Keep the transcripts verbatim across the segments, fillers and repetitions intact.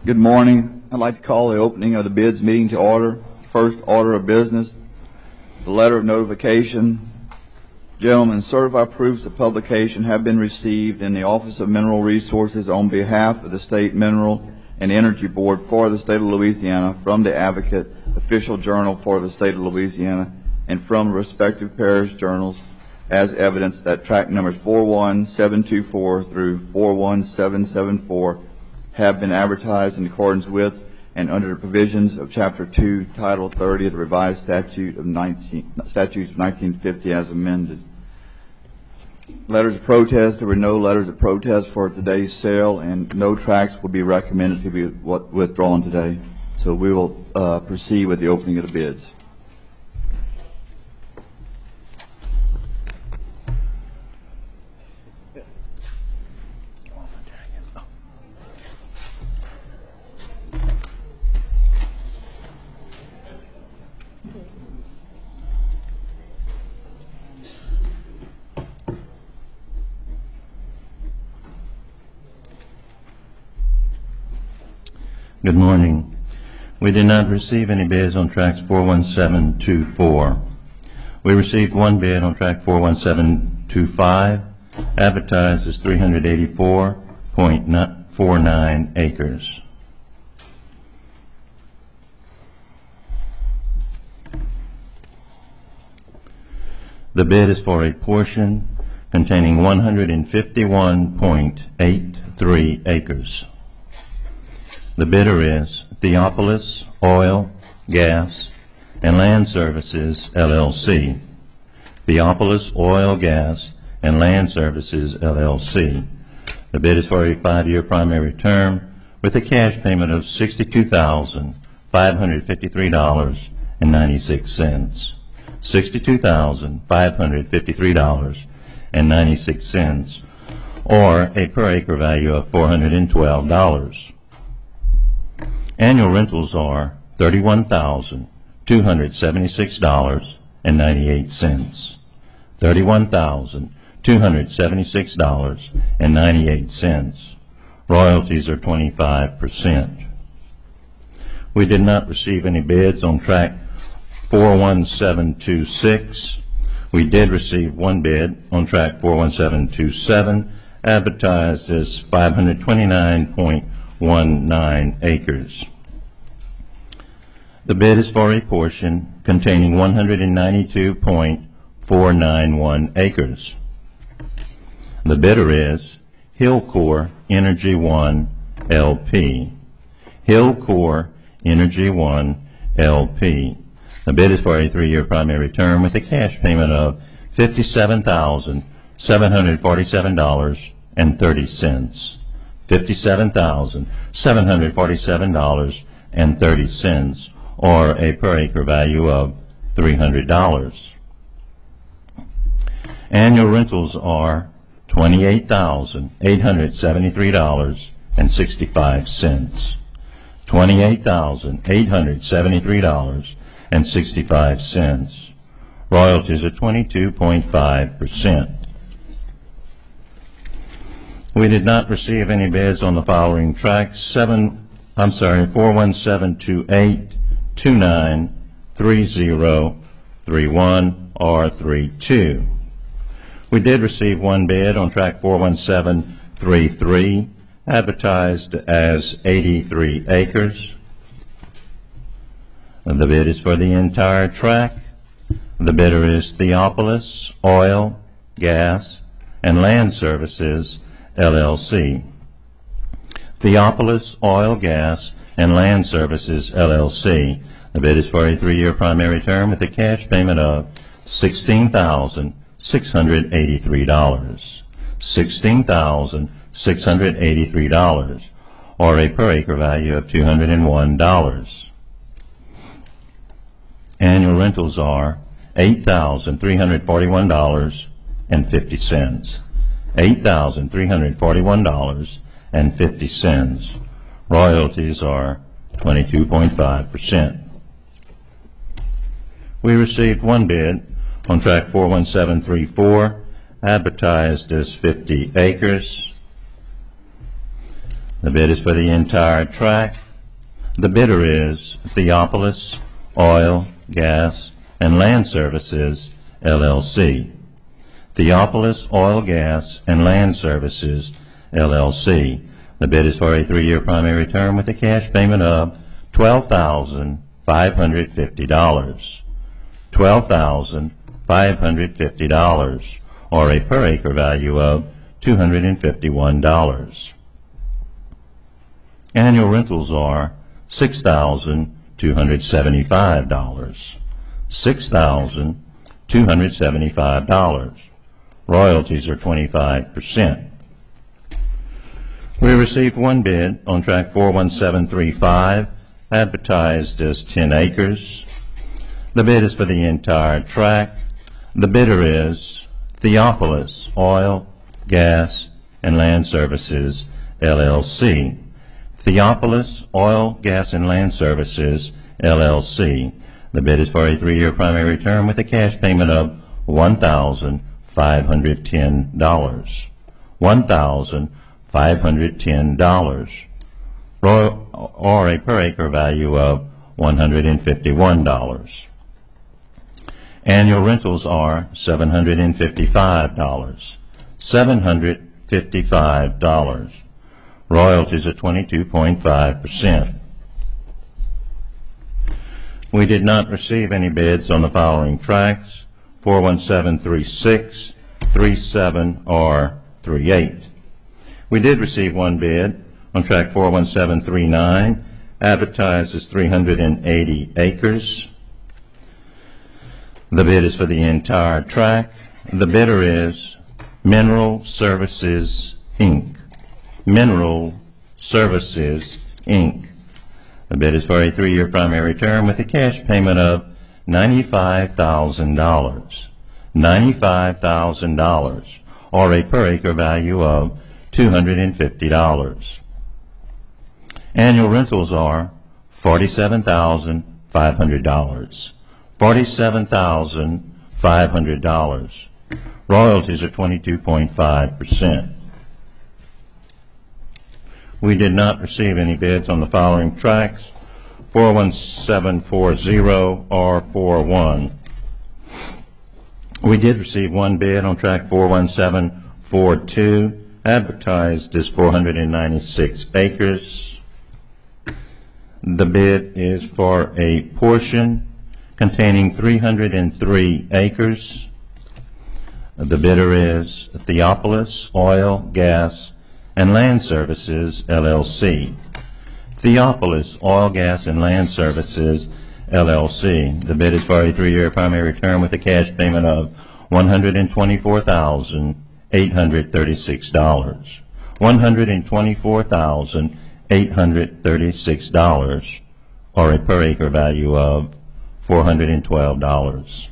Good morning. I'd like to call the opening of the bids meeting to order. First order of business, the letter of notification. Gentlemen, certified proofs of publication have been received in the Office of Mineral Resources on behalf of the State Mineral and Energy Board for the State of Louisiana from the Advocate Official Journal for the State of Louisiana and from respective parish journals as evidence that tract numbers four one seven two four through four one seven seven four have been advertised in accordance with and under the provisions of Chapter two, Title thirty of the Revised Statute of nineteen, Statutes of nineteen fifty as amended. Letters of protest. There were no letters of protest for today's sale, and no tracts will be recommended to be withdrawn today. So we will uh, proceed with the opening of the bids. Good morning. We did not receive any bids on tracts four one seven two four. We received one bid on tract four one seven two five, advertised as three hundred eighty-four point four nine acres. The bid is for a portion containing one hundred fifty-one point eight three acres. The bidder is Theopolis Oil, Gas, and Land Services, L L C. Theopolis Oil, Gas, and Land Services, L L C. The bid is for a five-year primary term with a cash payment of sixty-two thousand five hundred fifty-three dollars and ninety-six cents. sixty-two thousand five hundred fifty-three dollars and ninety-six cents, or a per acre value of four hundred twelve dollars. Annual rentals are thirty-one thousand two hundred seventy-six dollars and ninety-eight cents. thirty-one thousand two hundred seventy-six dollars and ninety-eight cents. Royalties are twenty-five percent. We did not receive any bids on tract four one seven two six. We did receive one bid on tract four one seven two seven, advertised as five hundred twenty-nine point one nine acres. The bid is for a portion containing one hundred ninety-two point four nine one acres. The bidder is Hillcore Energy One L P. Hillcore Energy One L P. The bid is for a three-year primary term with a cash payment of fifty-seven thousand seven hundred forty-seven dollars and thirty cents. fifty-seven thousand seven hundred forty-seven dollars and thirty cents, or a per acre value of three hundred dollars. Annual rentals are twenty-eight thousand eight hundred seventy-three dollars and sixty-five cents. twenty-eight thousand eight hundred seventy-three dollars and sixty-five cents. Royalties are twenty-two point five percent. We did not receive any bids on the following tracts: seven, I'm sorry, four one seven two eight, two nine, three zero, three one, or three two. We did receive one bid on tract four one seven three three, advertised as eighty-three acres. The bid is for the entire tract. The bidder is Theopolis Oil, Gas, and Land Services, L L C. Theopolis Oil, Gas, and Land Services, L L C. The bid is for a three-year primary term with a cash payment of sixteen thousand six hundred eighty-three dollars. sixteen thousand six hundred eighty-three dollars, or a per acre value of two hundred one dollars. Annual rentals are eight thousand three hundred forty-one dollars and fifty cents. eight thousand three hundred forty-one dollars and fifty cents. Royalties are twenty-two point five percent. We received one bid on tract four one seven three four, advertised as fifty acres. The bid is for the entire tract. The bidder is Theopolis Oil, Gas, and Land Services, L L C. Theopolis Oil, Gas, and Land Services, L L C. The bid is for a three-year primary term with a cash payment of twelve thousand five hundred fifty dollars. twelve thousand five hundred fifty dollars, or a per acre value of two hundred fifty-one dollars. Annual rentals are six thousand two hundred seventy-five dollars. six thousand two hundred seventy-five dollars. Royalties are twenty-five percent. We received one bid on tract four one seven three five, advertised as ten acres. The bid is for the entire tract. The bidder is Theopolis Oil, Gas, and Land Services, L L C. Theopolis Oil, Gas, and Land Services, L L C. The bid is for a three-year primary term with a cash payment of one thousand five hundred ten dollars. one thousand five hundred ten dollars, or a per acre value of one hundred fifty-one dollars. Annual rentals are seven hundred fifty-five dollars. seven hundred fifty-five dollars. Royalties are twenty-two point five percent. We did not receive any bids on the following tracts: four one seven three six, three seven, or three eight. We did receive one bid on tract four one seven three nine, advertised as three hundred eighty acres. The bid is for the entire tract. The bidder is Mineral Services, Incorporated. Mineral Services, Incorporated. The bid is for a three-year primary term with a cash payment of ninety-five thousand dollars. ninety-five thousand dollars, or a per acre value of two hundred fifty dollars. Annual rentals are forty-seven thousand five hundred dollars. forty-seven thousand five hundred dollars. Royalties are twenty-two point five percent. We did not receive any bids on the following tracts: four one seven four zero or four one. We did receive one bid on tract four one seven four two, advertised as four hundred ninety-six acres. The bid is for a portion containing three hundred three acres. The bidder is Theopolis Oil, Gas, and Land Services, L L C. Theopolis Oil, Gas, and Land Services, L L C. The bid is for a three-year primary term with a cash payment of one hundred twenty-four thousand eight hundred thirty-six dollars. one hundred twenty-four thousand eight hundred thirty-six dollars, or a per acre value of four hundred twelve dollars.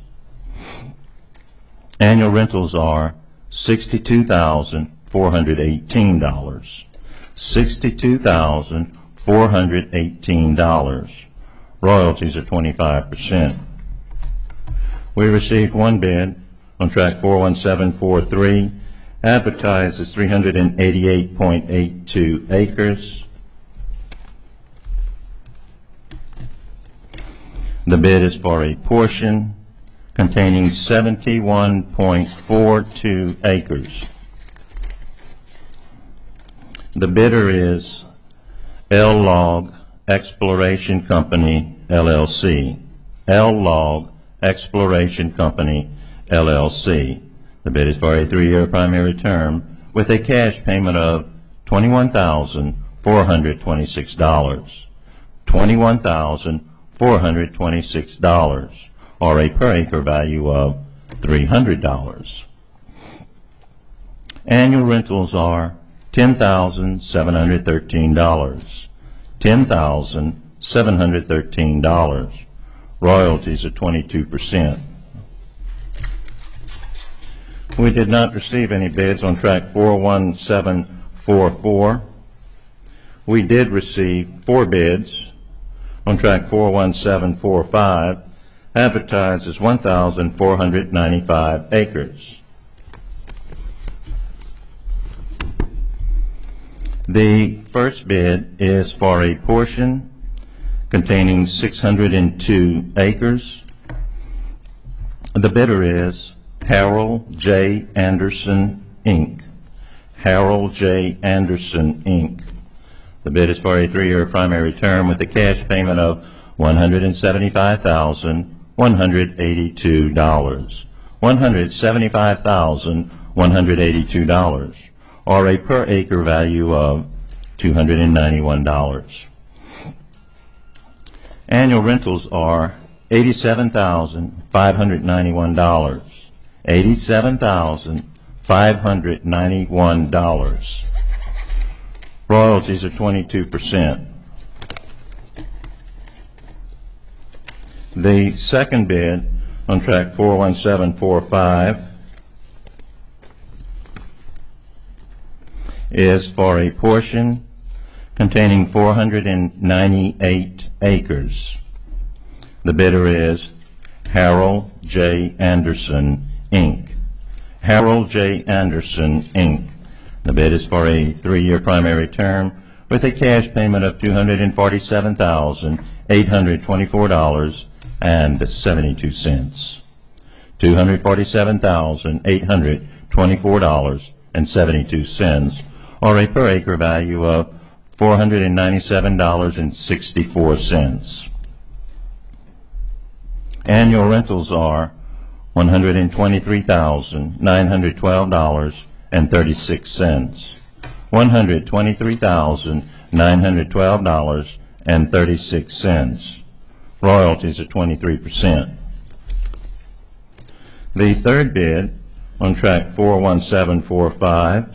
Annual rentals are sixty-two thousand four hundred eighteen dollars. sixty-two thousand four hundred eighteen dollars. Royalties are twenty-five percent. We received one bid on tract four one seven four three, advertised as three hundred eighty-eight point eight two acres. The bid is for a portion containing seventy-one point four two acres. The bidder is L-Log Exploration Company, L L C. L-Log Exploration Company, L L C. The bid is for a three-year primary term with a cash payment of twenty-one thousand four hundred twenty-six dollars. twenty-one thousand four hundred twenty-six dollars, or a per acre value of three hundred dollars. Annual rentals are ten thousand seven hundred thirteen dollars. ten thousand seven hundred thirteen dollars. Royalties are twenty-two percent. We did not receive any bids on tract four one seven four four. We did receive four bids on tract four one seven four five, advertised as one thousand four hundred ninety-five acres. The first bid is for a portion containing six hundred two acres. The bidder is Harold J. Anderson, Incorporated. Harold J. Anderson, Incorporated. The bid is for a three-year primary term with a cash payment of one hundred seventy-five thousand one hundred eighty-two dollars. one hundred seventy-five thousand one hundred eighty-two dollars, or a per acre value of two hundred ninety-one dollars. Annual rentals are eighty-seven thousand five hundred ninety-one dollars. eighty-seven thousand five hundred ninety-one dollars. Royalties are twenty-two percent. The second bid on track four one seven four five is for a portion containing four hundred ninety-eight acres. The bidder is Harold J. Anderson, Incorporated. Harold J. Anderson, Incorporated. The bid is for a three-year primary term with a cash payment of two hundred forty-seven thousand eight hundred twenty-four dollars and seventy-two cents. two hundred forty-seven thousand eight hundred twenty-four dollars and seventy-two cents, or a per acre value of four hundred ninety-seven dollars and sixty-four cents. Annual rentals are one hundred twenty-three thousand nine hundred twelve dollars and thirty-six cents. one hundred twenty-three thousand nine hundred twelve dollars and thirty-six cents. Royalties are twenty-three percent. The third bid on track four one seven four five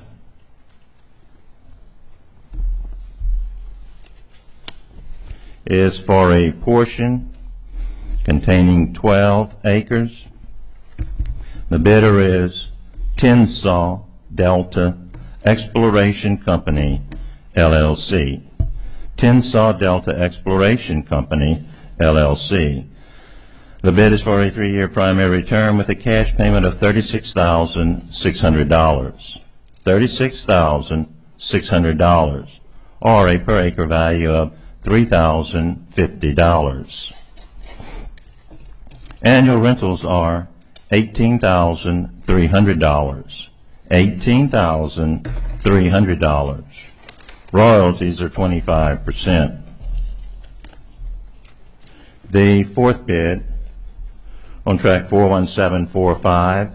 is for a portion containing twelve acres. The bidder is Tensaw Delta Exploration Company, L L C. Tensaw Delta Exploration Company, L L C. The bid is for a three-year primary term with a cash payment of thirty-six thousand six hundred dollars. thirty-six thousand six hundred dollars, or a per acre value of three thousand fifty dollars. Annual rentals are eighteen thousand three hundred dollars. eighteen thousand three hundred dollars. Royalties are twenty-five percent. The fourth bid on track four one seven four five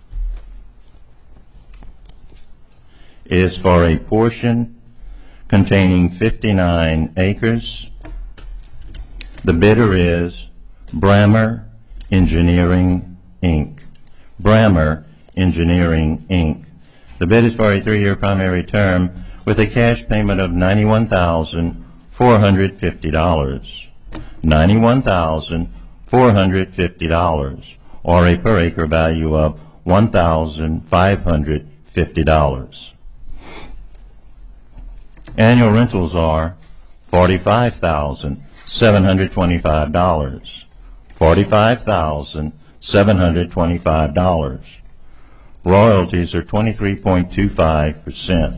is for a portion containing fifty-nine acres. The bidder is Brammer Engineering, Incorporated. Brammer Engineering, Incorporated. The bid is for a three-year primary term with a cash payment of ninety-one thousand four hundred fifty dollars. ninety-one thousand four hundred fifty dollars, or a per acre value of one thousand five hundred fifty dollars. Annual rentals are forty-five thousand seven hundred twenty-five dollars. forty-five thousand seven hundred twenty-five dollars. Royalties are twenty-three point two five percent.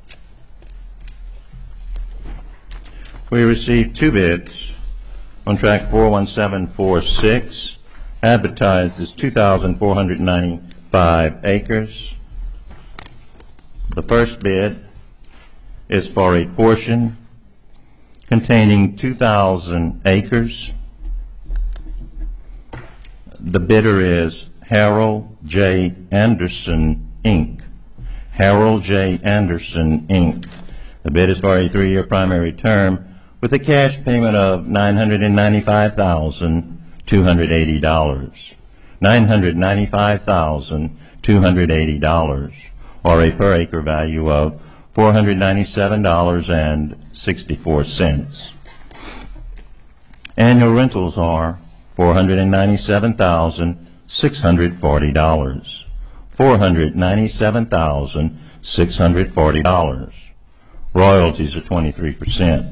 We received two bids on track four one seven four six, advertised as two thousand four hundred ninety-five acres. The first bid is for a portion containing two thousand acres. The bidder is Harold J. Anderson, Incorporated. Harold J. Anderson, Incorporated. The bid is for a three-year primary term with a cash payment of nine hundred ninety-five thousand two hundred eighty dollars. nine hundred ninety-five thousand two hundred eighty dollars, or a per acre value of four hundred ninety-seven dollars and sixty-four cents. Annual rentals are four hundred ninety-seven thousand six hundred forty dollars. four hundred ninety-seven thousand six hundred forty dollars. Royalties are twenty-three percent.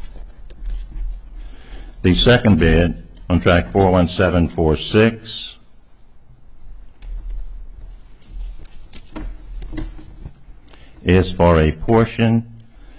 The second bid on track four one seven four six is for a portion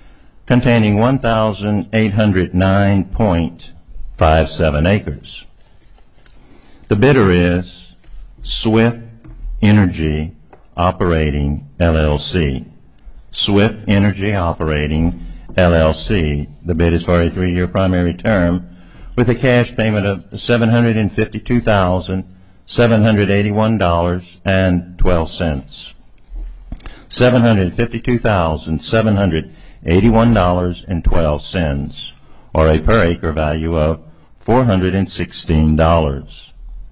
containing one thousand eight hundred nine point five seven acres. The bidder is Swift Energy Operating, L L C. Swift Energy Operating, L L C. The bid is for a three-year primary term with a cash payment of seven hundred fifty-two thousand seven hundred eighty-one dollars and twelve cents. seven hundred fifty-two thousand seven hundred eighty-one dollars and twelve cents, or a per acre value of four hundred sixteen dollars.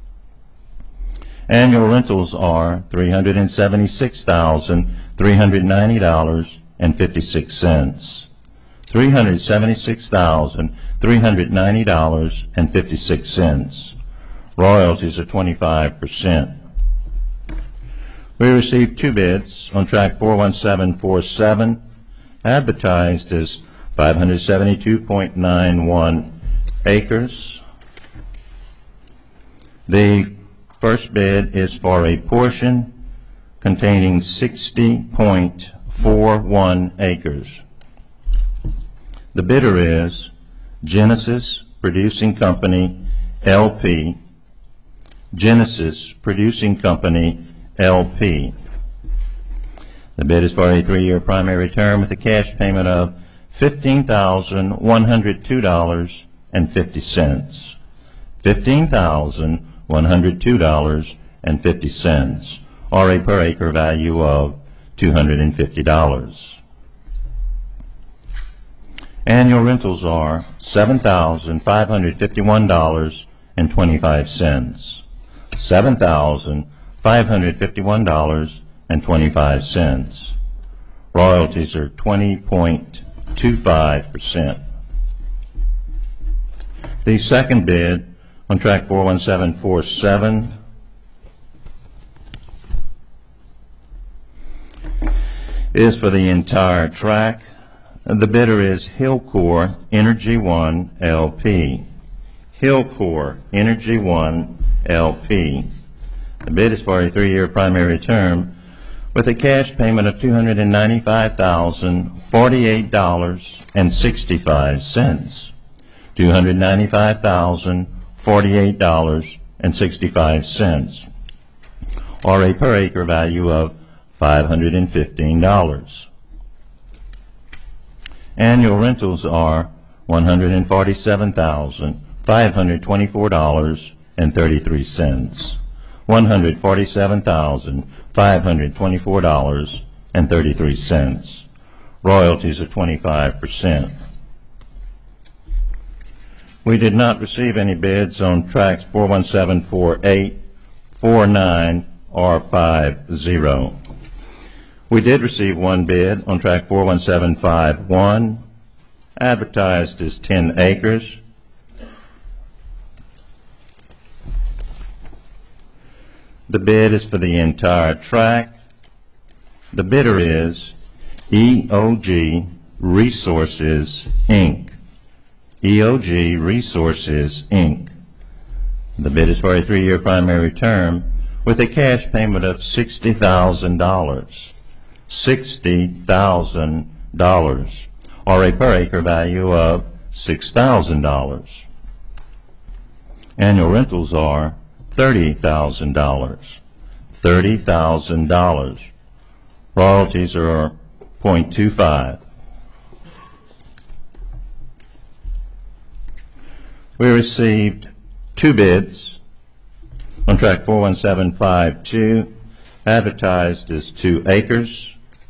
Annual rentals are three hundred seventy-six thousand three hundred ninety dollars and fifty-six cents. three hundred seventy-six thousand three hundred ninety dollars and fifty-six cents. Royalties are twenty-five percent. We received two bids on tract four one seven four seven, advertised as five hundred seventy-two point nine one acres. The first bid is for a portion containing sixty point four one acres. The bidder is Genesis Producing Company, L P. Genesis Producing Company, L P. The bid is for a three-year primary term with a cash payment of fifteen thousand one hundred two dollars and fifty cents. fifteen thousand one hundred two dollars and fifty cents, or a per acre value of two hundred fifty dollars. Annual rentals are seven thousand five hundred fifty-one dollars and twenty-five cents. seven thousand five hundred fifty-one dollars and twenty-five cents. Royalties are twenty point two five percent. The second bid on tract four one seven four seven is for the entire tract. The bidder is Hillcore Energy One, L P. Hillcore Energy One, L P. The bid is for a three-year primary term with a cash payment of two hundred ninety-five thousand forty-eight dollars and sixty-five cents. two hundred ninety-five thousand forty-eight dollars and sixty-five cents, or a per acre value of five hundred fifteen dollars. Annual rentals are one hundred forty-seven thousand five hundred twenty-four dollars and thirty-three cents. one hundred forty-seven thousand five hundred twenty-four dollars and thirty-three cents. Royalties are twenty-five percent. We did not receive any bids on tracts four one seven four eight, four nine, or five zero. We did receive one bid on tract four one seven five one, advertised as ten acres. The bid is for the entire tract. The bidder is E O G Resources, Incorporated. E O G Resources, Incorporated. The bid is for a three-year primary term with a cash payment of sixty thousand dollars. sixty thousand dollars, or a per acre value of six thousand dollars. Annual rentals are thirty thousand dollars. thirty thousand dollars. Royalties are zero point two five. We received two bids on tract four one seven five two, advertised as two acres.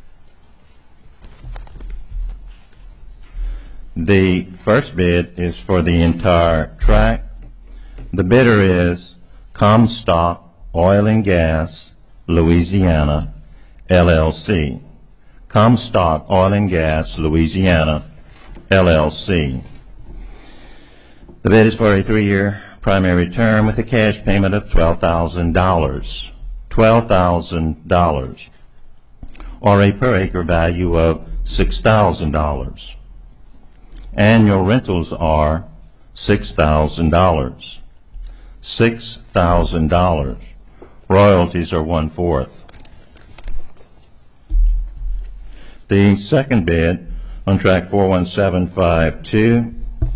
The first bid is for the entire tract. The bidder is Comstock Oil and Gas, Louisiana, L L C. Comstock Oil and Gas, Louisiana, L L C. The bid is for a three-year primary term with a cash payment of twelve thousand dollars. twelve thousand dollars, or a per acre value of six thousand dollars. Annual rentals are six thousand dollars. six thousand dollars. Royalties are one-fourth. The second bid on track four one seven five two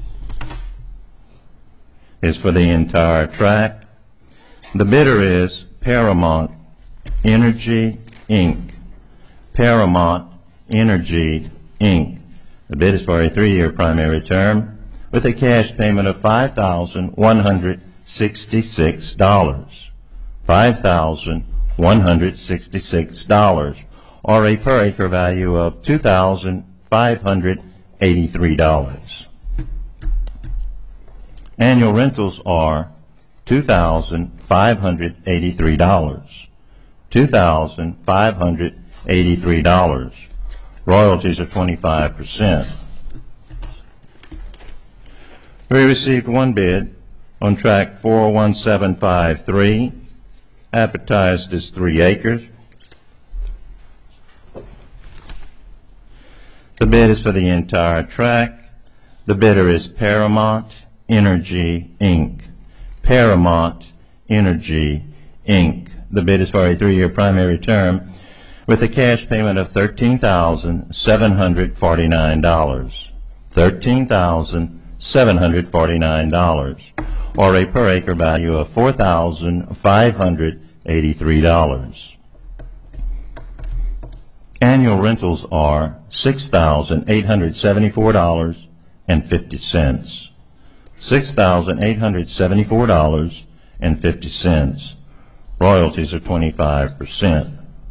is for the entire track. The bidder is Paramount Energy, Incorporated. Paramount Energy, Incorporated. The bid is for a three-year primary term with a cash payment of five thousand one hundred sixty-six dollars. five thousand one hundred sixty-six dollars, or a per acre value of two thousand five hundred eighty-three dollars. Annual rentals are two thousand five hundred eighty-three dollars. two thousand five hundred eighty-three dollars. Royalties are twenty-five percent. We received one bid on track four one seven five three, advertised as three acres. The bid is for the entire track. The bidder is Paramount Energy, Incorporated. Paramount Energy, Incorporated. The bid is for a three-year primary term with a cash payment of thirteen thousand seven hundred forty-nine dollars. thirteen thousand seven hundred forty-nine dollars, or a per acre value of four thousand five hundred eighty-three dollars. Annual rentals are six thousand eight hundred seventy-four dollars and fifty cents. six thousand eight hundred seventy-four dollars and fifty cents. Royalties are twenty-five percent.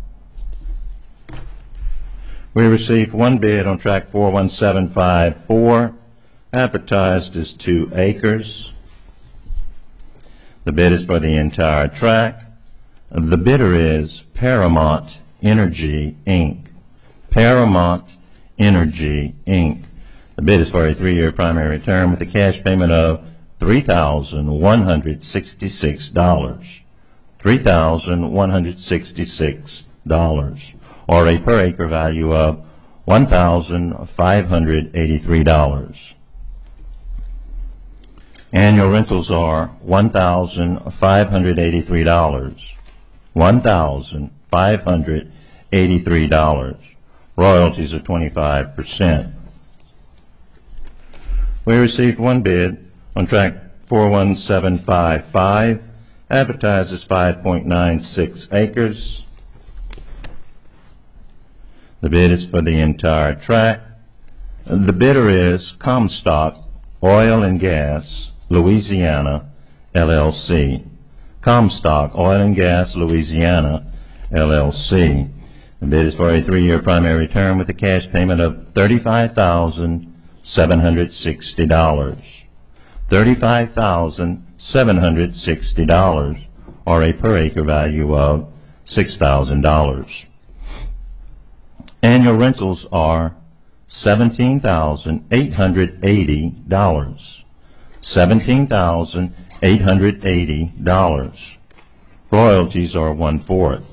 We received one bid on track four one seven five four, advertised as two acres. The bid is for the entire track. The bidder is Paramount Energy, Incorporated. Paramount Energy, Incorporated. The bid is for a three-year primary term with a cash payment of three thousand one hundred sixty-six dollars. three thousand one hundred sixty-six dollars, or a per acre value of one thousand five hundred eighty-three dollars. Annual rentals are one thousand five hundred eighty-three dollars. one thousand five hundred eighty-three dollars. Royalties are twenty-five percent. We received one bid on track four one seven five five, advertised as five point nine six acres. The bid is for the entire tract. The bidder is Comstock Oil and Gas, Louisiana, L L C. Comstock Oil and Gas, Louisiana, L L C. The bid is for a three-year primary term with a cash payment of thirty-five thousand seven hundred sixty dollars. thirty-five thousand seven hundred sixty dollars, or a per acre value of six thousand dollars. Annual rentals are seventeen thousand eight hundred eighty dollars. seventeen thousand eight hundred eighty dollars. Royalties are one-fourth.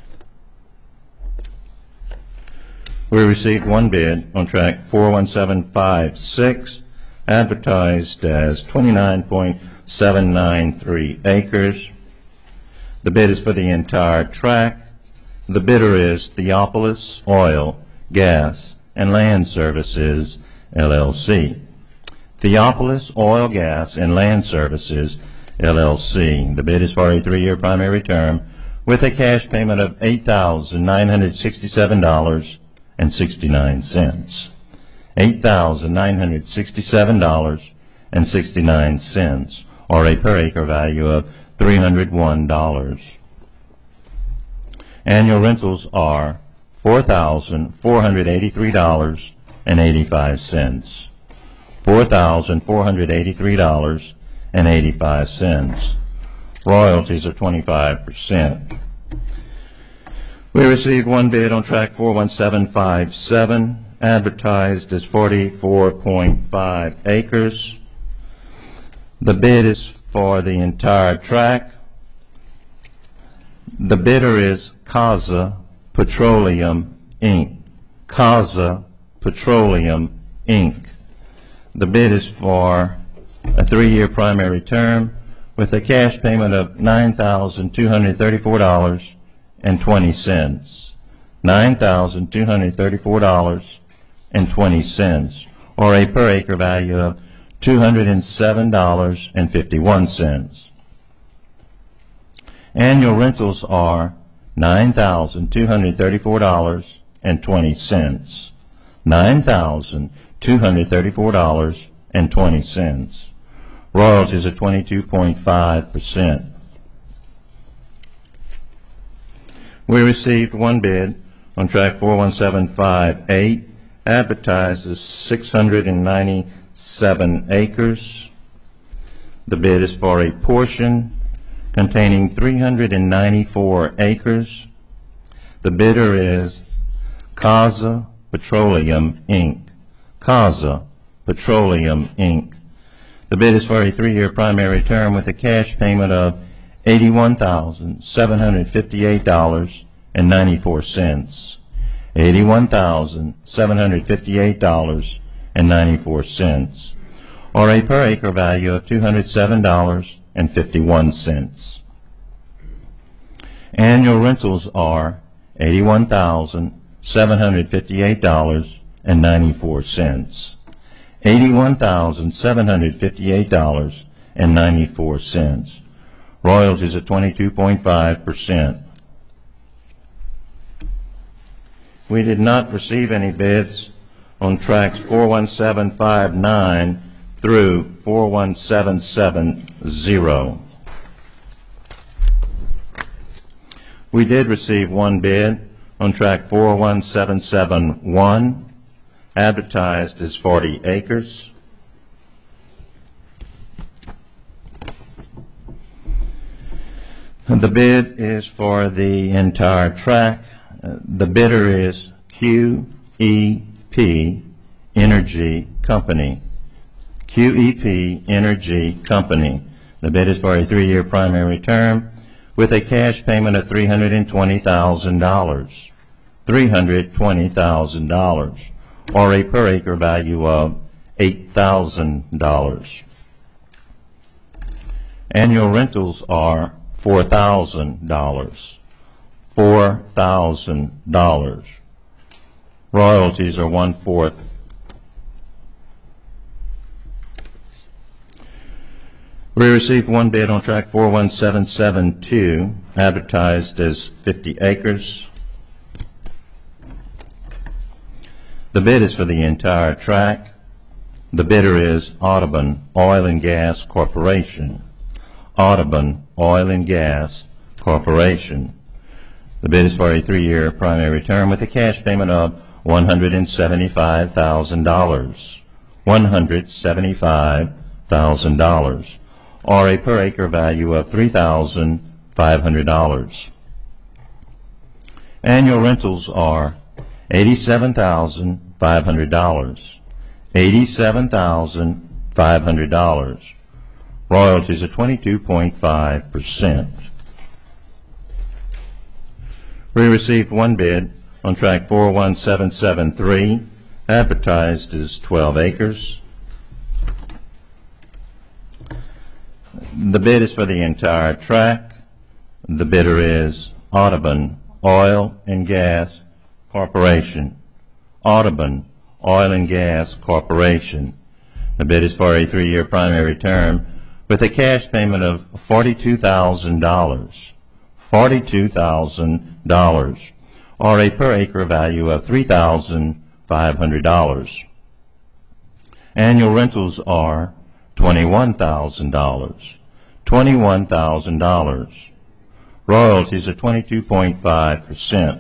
We received one bid on track four one seven five six, advertised as twenty-nine point seven nine three acres. The bid is for the entire tract. The bidder is Theopolis Oil, Gas, and Land Services, L L C. Theopolis Oil, Gas, and Land Services, L L C. The bid is for a three-year primary term with a cash payment of eight thousand nine hundred sixty-seven dollars and sixty-nine cents. eight thousand nine hundred sixty-seven dollars and sixty-nine cents, or a per acre value of three hundred one dollars. Annual rentals are four thousand four hundred eighty-three dollars and eighty-five cents. four thousand four hundred eighty-three dollars and eighty-five cents. Royalties are twenty-five percent. We received one bid on track four one seven five seven, advertised as forty-four point five acres. The bid is for the entire tract. The bidder is Casa Petroleum, Incorporated. Casa Petroleum, Incorporated. The bid is for a three-year primary term with a cash payment of nine thousand two hundred thirty-four dollars and twenty cents. nine thousand two hundred thirty-four dollars and twenty cents, or a per acre value of two hundred seven dollars and fifty-one cents. Annual rentals are nine thousand two hundred thirty-four dollars and twenty cents. nine thousand two hundred thirty-four dollars and twenty cents. Royalties are twenty-two point five percent. We received one bid on tract four one seven five eight, advertised as six hundred ninety-seven acres. The bid is for a portion containing three hundred ninety-four acres. The bidder is Kaza Petroleum, Incorporated. Kaza Petroleum, Incorporated. The bid is for a three-year primary term with a cash payment of eighty-one thousand seven hundred fifty-eight dollars and ninety-four cents. eighty-one thousand seven hundred fifty-eight dollars and ninety-four cents, or a per acre value of two hundred seven dollars and fifty-one cents. Annual rentals are eighty-one thousand seven hundred fifty-eight dollars and ninety-four cents. eighty-one thousand seven hundred fifty-eight dollars and ninety-four cents. Royalties are twenty-two point five percent. We did not receive any bids on tracts four one seven five nine through four one seven seven zero. We did receive one bid on tract four one seven seven one, advertised as forty acres. The bid is for the entire tract. Uh, the bidder is Q E P Energy Company. Q E P Energy Company. The bid is for a three-year primary term with a cash payment of three hundred twenty thousand dollars. three hundred twenty thousand dollars, or a per acre value of eight thousand dollars. Annual rentals are four thousand dollars. four thousand dollars. Royalties are one-fourth. We received one bid on tract four one seven seven two, advertised as fifty acres. The bid is for the entire tract. The bidder is Audubon Oil and Gas Corporation. Audubon Oil and Gas Corporation. The bid is for a three-year primary term with a cash payment of one hundred seventy-five thousand dollars. one hundred seventy-five thousand dollars, or a per acre value of three thousand five hundred dollars. Annual rentals are eighty-seven thousand five hundred dollars. eighty-seven thousand five hundred dollars. Royalties are twenty-two point five percent. We received one bid on tract four one seven seven three, advertised as twelve acres. The bid is for the entire tract. The bidder is Audubon Oil and Gas Corporation. Audubon Oil and Gas Corporation. The bid is for a three-year primary term with a cash payment of forty-two thousand dollars. forty-two thousand dollars, or a per acre value of three thousand five hundred dollars. Annual rentals are twenty-one thousand dollars. twenty-one thousand dollars. Royalties are twenty-two point five percent.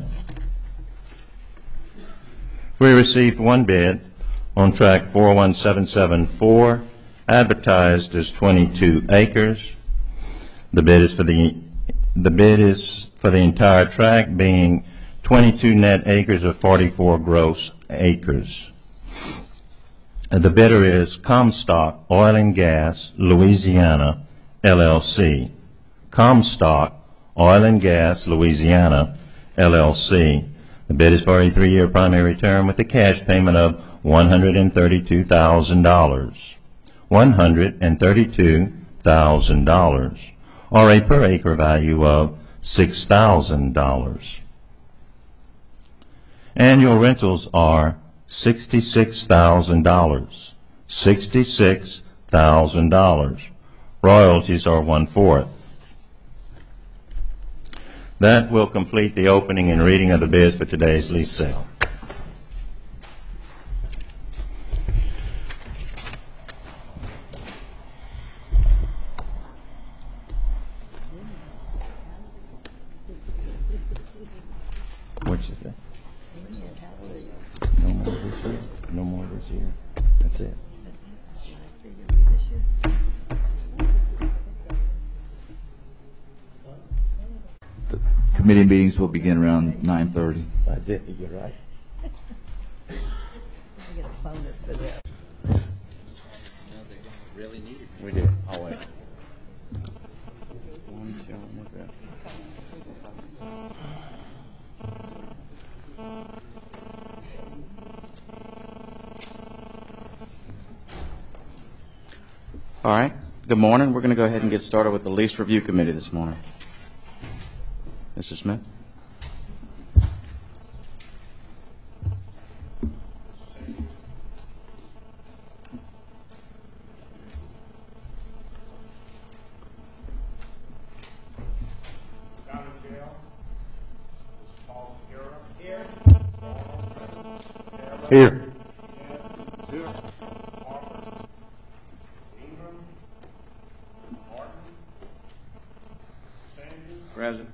We received one bid on tract four one seven seven four, advertised as twenty-two acres. The bid is for the the bid is for the entire tract, being twenty-two net acres of forty-four gross acres. The bidder is Comstock Oil and Gas Louisiana, L L C. Comstock Oil and Gas Louisiana, L L C. The bid is for a three-year primary term with a cash payment of one hundred thirty-two thousand dollars. one hundred thirty-two thousand dollars, or a per acre value of six thousand dollars. Annual rentals are sixty-six thousand dollars. sixty-six thousand dollars. Royalties are one-fourth. That will complete the opening and reading of the bids for today's lease sale. What'd you say? No more this year? No more this year? That's it. The committee meetings will begin around nine thirty. I did. You're right. Really needed. We did. Always. One, two, one, okay. All right. Good morning. We're going to go ahead and get started with the lease review committee this morning. Mister Smith. Here. Present.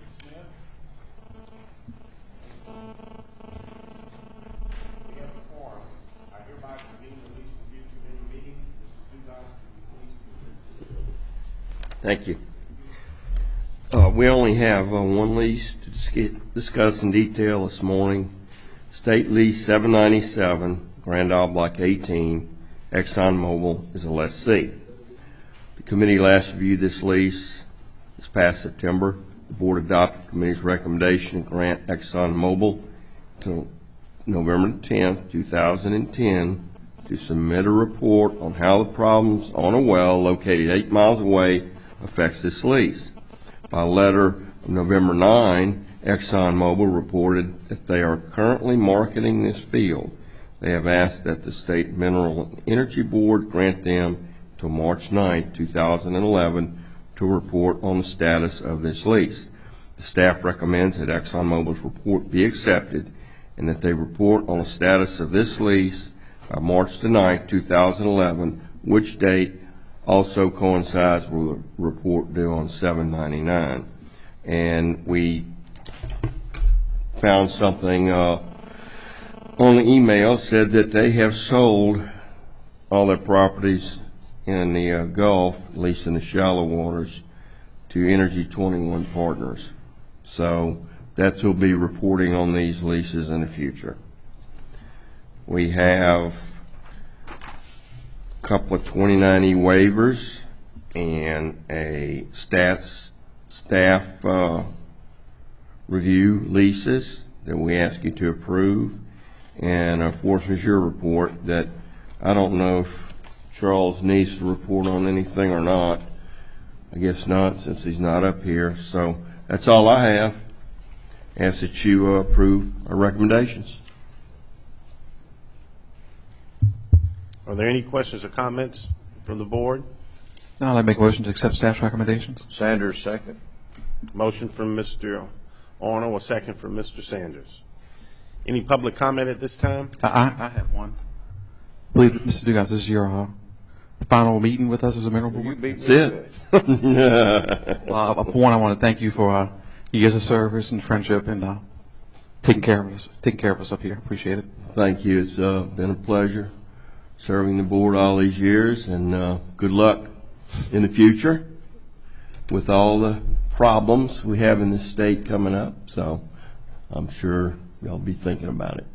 We have a quorum. I hereby convene the lease review committee meeting. Mister Dugas, please. Thank you. Uh, we only have uh, one lease to dis- discuss in detail this morning. State Lease seven ninety-seven, Grand Isle Block eighteen, ExxonMobil is a lessee. The committee last reviewed this lease this past September. The board adopted the committee's recommendation to grant ExxonMobil until November tenth, two thousand ten to submit a report on how the problems on a well located eight miles away affects this lease. By letter of November ninth, ExxonMobil reported that they are currently marketing this field. They have asked that the State Mineral and Energy Board grant them till March ninth, two thousand eleven to report on the status of this lease. The staff recommends that ExxonMobil's report be accepted and that they report on the status of this lease by March the ninth, two thousand eleven, which date also coincides with the report due on seven ninety-nine. And we found something uh, on the email, said that they have sold all their properties in the uh, Gulf, at least in the shallow waters, to Energy twenty-one Partners. So that's who will be reporting on these leases in the future. We have a couple of twenty-nine E waivers and a stats staff uh, review leases that we ask you to approve, and a force majeure report that I don't know if Charles needs to report on anything or not. I guess not, since he's not up here. So that's all I have. Ask that you uh, approve our recommendations. Are there any questions or comments from the board? No, I'd like to make a motion to accept staff's recommendations. Sanders, second. Motion from Mister Arnold, a second from Mister Sanders. Any public comment at this time? I, I, I have one. I believe, Mister Dugas, this is your uh, final meeting with us as a mineral board. That's it. Uh, for one, I want to thank you for uh, years of service and friendship and uh, taking care of us, taking care of us up here. Appreciate it. Thank you. It's uh, been a pleasure serving the board all these years, and uh, good luck in the future with all the problems we have in this state coming up. So I'm sure y'all be thinking about it.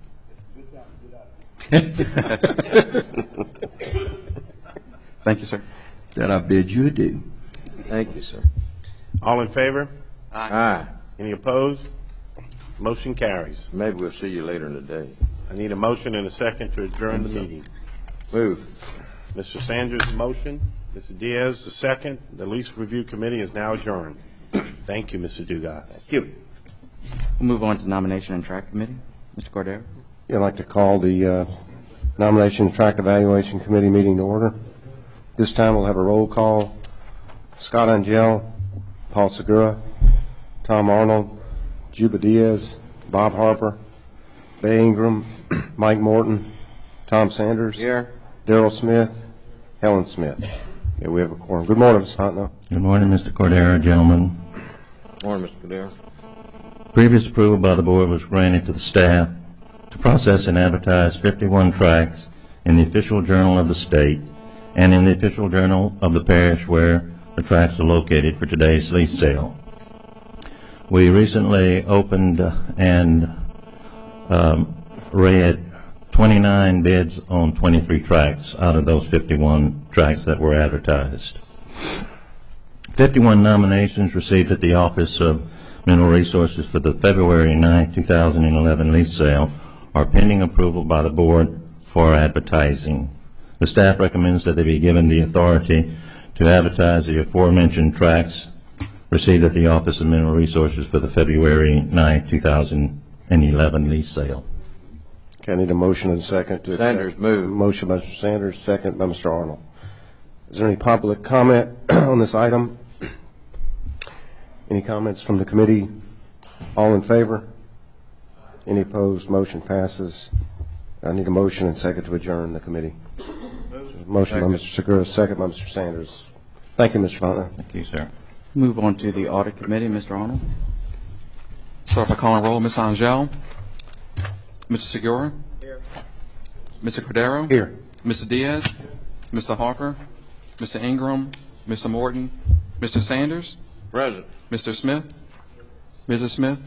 Thank you, sir. That I bid you adieu. Thank you, sir. All in favor? Aye. Any opposed? Motion carries. Maybe we'll see you later in the day. I need a motion and a second to adjourn the meeting. Move. Mister Sanders, motion. Mister Diaz, the second. The lease review committee is now adjourned. Thank you, Mister Dugas. Thank you. We'll move on to nomination and track committee. Mister Cordero. I'd like to call the uh, Nomination and Tract Evaluation Committee meeting to order. This time we'll have a roll call. Scott Angel, Paul Segura, Tom Arnold, Juba Diaz, Bob Harper, Bay Ingram, Mike Morton, Tom Sanders, Here. Darrell Smith, Helen Smith. Yeah, we have a quorum. Good morning, Mister Fontenot. Good morning, Mister Cordero, gentlemen. Morning, Mister Cordero. Previous approval by the board was granted to the staff to process and advertise fifty-one tracts in the official journal of the state and in the official journal of the parish where the tracts are located for today's lease sale. We recently opened uh, and um, read twenty-nine bids on twenty-three tracts out of those fifty-one tracts that were advertised. fifty-one nominations received at the Office of Mineral Resources for the February ninth, two thousand eleven lease sale are pending approval by the board for advertising. The staff recommends that they be given the authority to advertise the aforementioned tracts received at the Office of Mineral Resources for the February ninth, two thousand eleven lease sale. Okay, I need a motion and a second to Sanders, accept. move. Motion by Mister Sanders, second by Mister Arnold. Is there any public comment on this item? Any comments from the committee? All in favor? Any opposed? Motion passes. I need a motion and second to adjourn the committee. Motion by Mister Segura, second by Mister Sanders. Thank you, Mister Fontenot. Thank you, sir. Move on to the Audit Committee, Mister Arnold. Start by calling roll. Miz Angel. Mister Segura. Here. Mister Cordero. Here. Mister Diaz. Mister Harper. Mister Ingram. Mister Morton. Mister Sanders. Present. Mister Smith. Missus Smith.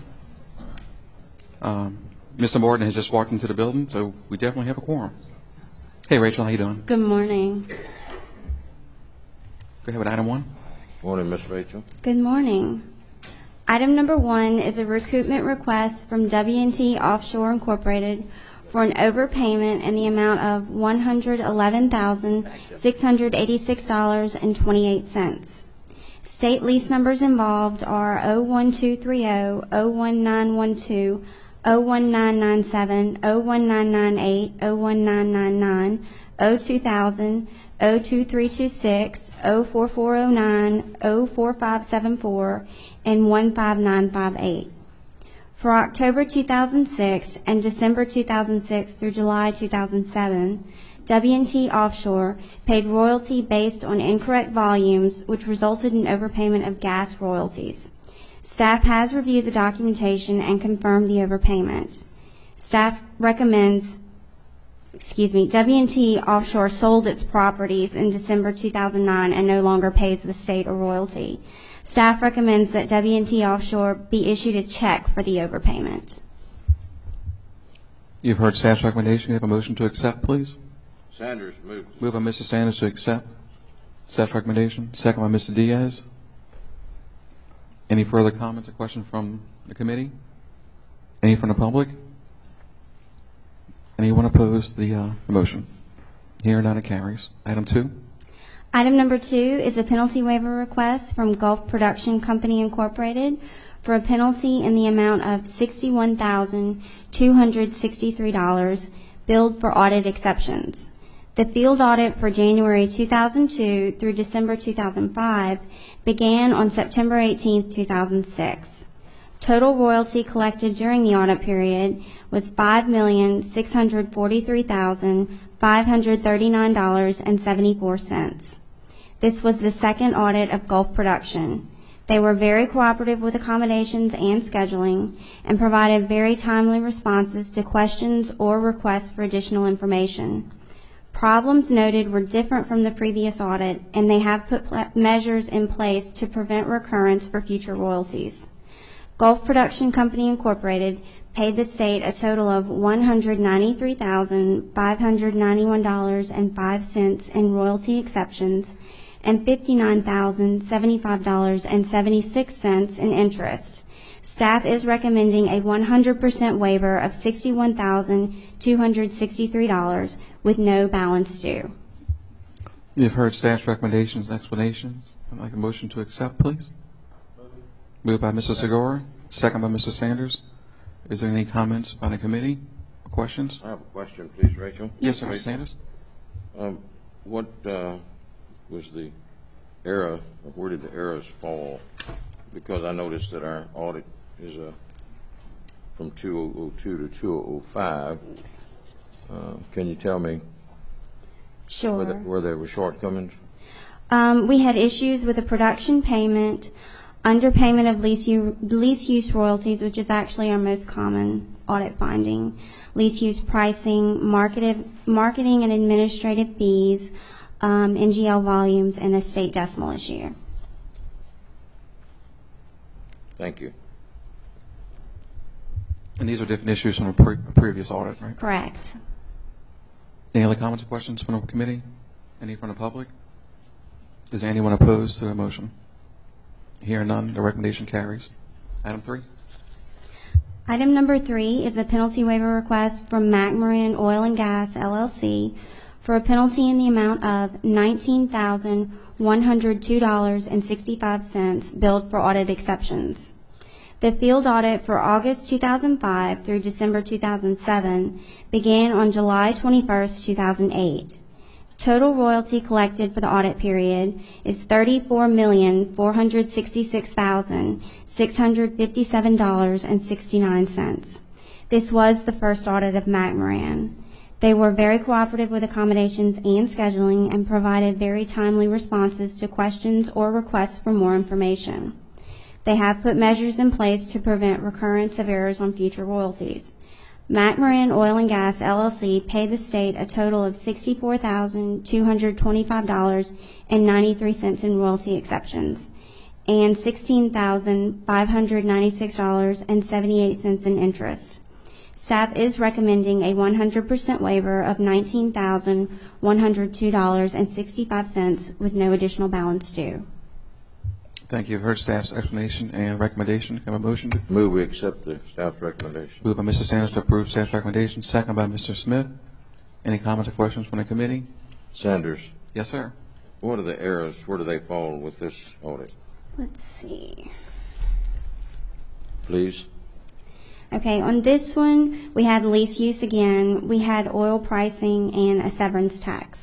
Um, Mister Morton has just walked into the building, so we definitely have a quorum. Hey, Rachel, how you doing? Good morning. Go ahead with item one. Morning, Miss Rachel. Good morning. Item number one is a recoupment request from W and T Offshore Incorporated for an overpayment in the amount of one hundred eleven thousand six hundred eighty-six dollars and twenty-eight cents. State lease numbers involved are oh one two three oh, oh one nine one two, oh one nine nine seven, oh one nine nine eight, oh one nine nine nine, oh two thousand, oh two three two six, oh four four oh nine, oh four five seven four, and one five nine five eight. For October two thousand six and December two thousand six through July two thousand seven, W and T Offshore paid royalty based on incorrect volumes, which resulted in overpayment of gas royalties. Staff has reviewed the documentation and confirmed the overpayment. Staff recommends, excuse me, W and T Offshore sold its properties in December two thousand nine and no longer pays the state a royalty. Staff recommends that W and T Offshore be issued a check for the overpayment. You've heard staff's recommendation. You have a motion to accept, please. Sanders, move. Moved by Mister Sanders to accept staff's recommendation. Second by Mister Diaz. Any further comments or questions from the committee? Any from the public? Anyone opposed to the, uh, the motion? Here, none, it carries. Item two. Item number two is a penalty waiver request from Gulf Production Company Incorporated for a penalty in the amount of sixty-one thousand two hundred sixty-three dollars billed for audit exceptions. The field audit for January two thousand two through December two thousand five began on September eighteenth, two thousand six. Total royalty collected during the audit period was five million six hundred forty-three thousand five hundred thirty-nine dollars and seventy-four cents. This was the second audit of Gulf Production. They were very cooperative with accommodations and scheduling and provided very timely responses to questions or requests for additional information. Problems noted were different from the previous audit, and they have put pl- measures in place to prevent recurrence for future royalties. Gulf Production Company Incorporated paid the state a total of one hundred ninety-three thousand five hundred ninety-one dollars and five cents in royalty exceptions and fifty-nine thousand seventy-five dollars and seventy-six cents in interest. Staff is recommending a one hundred percent waiver of sixty-one thousand two hundred sixty-three dollars with no balance due. You've heard staff's recommendations and explanations. I'd like a motion to accept, please. Moved by Mister Segura, second by Mister Sanders. Is there any comments by the committee or questions? I have a question, please, Rachel. Yes, sir, Mister Rachel, Sanders. Um, what uh, was the error, or where did the errors fall? Because I noticed that our audit is uh, from two thousand two to two thousand five. Uh, can you tell me Sure. where, the, where there were shortcomings? Um, we had issues with a production payment, underpayment of lease, u- lease use royalties, which is actually our most common audit finding, lease use pricing, marketed, marketing and administrative fees, um, N G L volumes, and a state decimal issue. Thank you. And these are different issues from a, pre- a previous audit, right? Correct. Any other comments or questions from the committee? Any from the public? Is there anyone opposed to the motion? Hearing none, the recommendation carries. Item three. Item number three is a penalty waiver request from MacMoran Oil and Gas, L L C, for a penalty in the amount of nineteen thousand one hundred two dollars and sixty-five cents billed for audit exceptions. The field audit for August two thousand five through December two thousand seven began on July twenty-first, two thousand eight. Total royalty collected for the audit period is thirty-four million four hundred sixty-six thousand six hundred fifty-seven dollars and sixty-nine cents. This was the first audit of MacMoran. They were very cooperative with accommodations and scheduling and provided very timely responses to questions or requests for more information. They have put measures in place to prevent recurrence of errors on future royalties. MacMoran Oil and Gas, L L C paid the state a total of sixty-four thousand two hundred twenty-five dollars and ninety-three cents in royalty exceptions and sixteen thousand five hundred ninety-six dollars and seventy-eight cents in interest. Staff is recommending a one hundred percent waiver of nineteen thousand one hundred two dollars and sixty-five cents with no additional balance due. Thank you. You've heard staff's explanation and recommendation. Can I have a motion? Move we accept the staff's recommendation. Moved by Mister Sanders to approve staff's recommendation. Second by Mister Smith. Any comments or questions from the committee? Sanders, Yes, sir. what are the errors? Where do they fall with this audit? Let's see. Please. Okay, on this one, we had lease use again. We had oil pricing and a severance tax.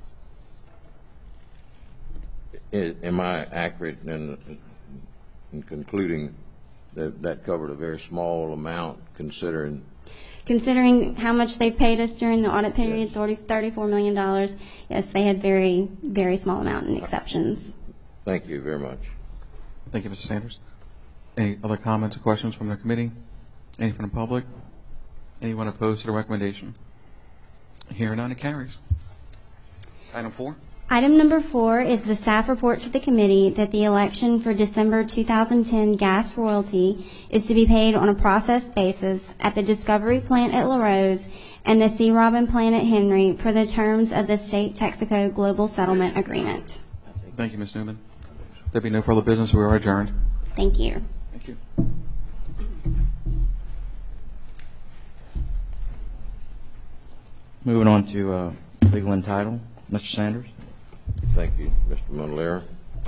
I- Am I accurate in, in concluding that that covered a very small amount considering? Considering how much they've paid us during the audit period, Yes. thirty, thirty-four million dollars, yes, they had very, very small amount in exceptions. Thank you very much. Thank you, Mister Sanders. Any other comments or questions from the committee? Any from the public? Anyone opposed to the recommendation? Hearing none, it carries. Item four. Item number four is the staff report to the committee that the election for December two thousand ten gas royalty is to be paid on a processed basis at the Discovery plant at LaRose and the Sea Robin plant at Henry per the terms of the State Texaco Global Settlement Agreement. Thank you, Miz Newman. There be no further business. We are adjourned. Thank you. Thank you. Moving on to uh, legal and title. Mister Sanders. Thank you, Mister Mondalero.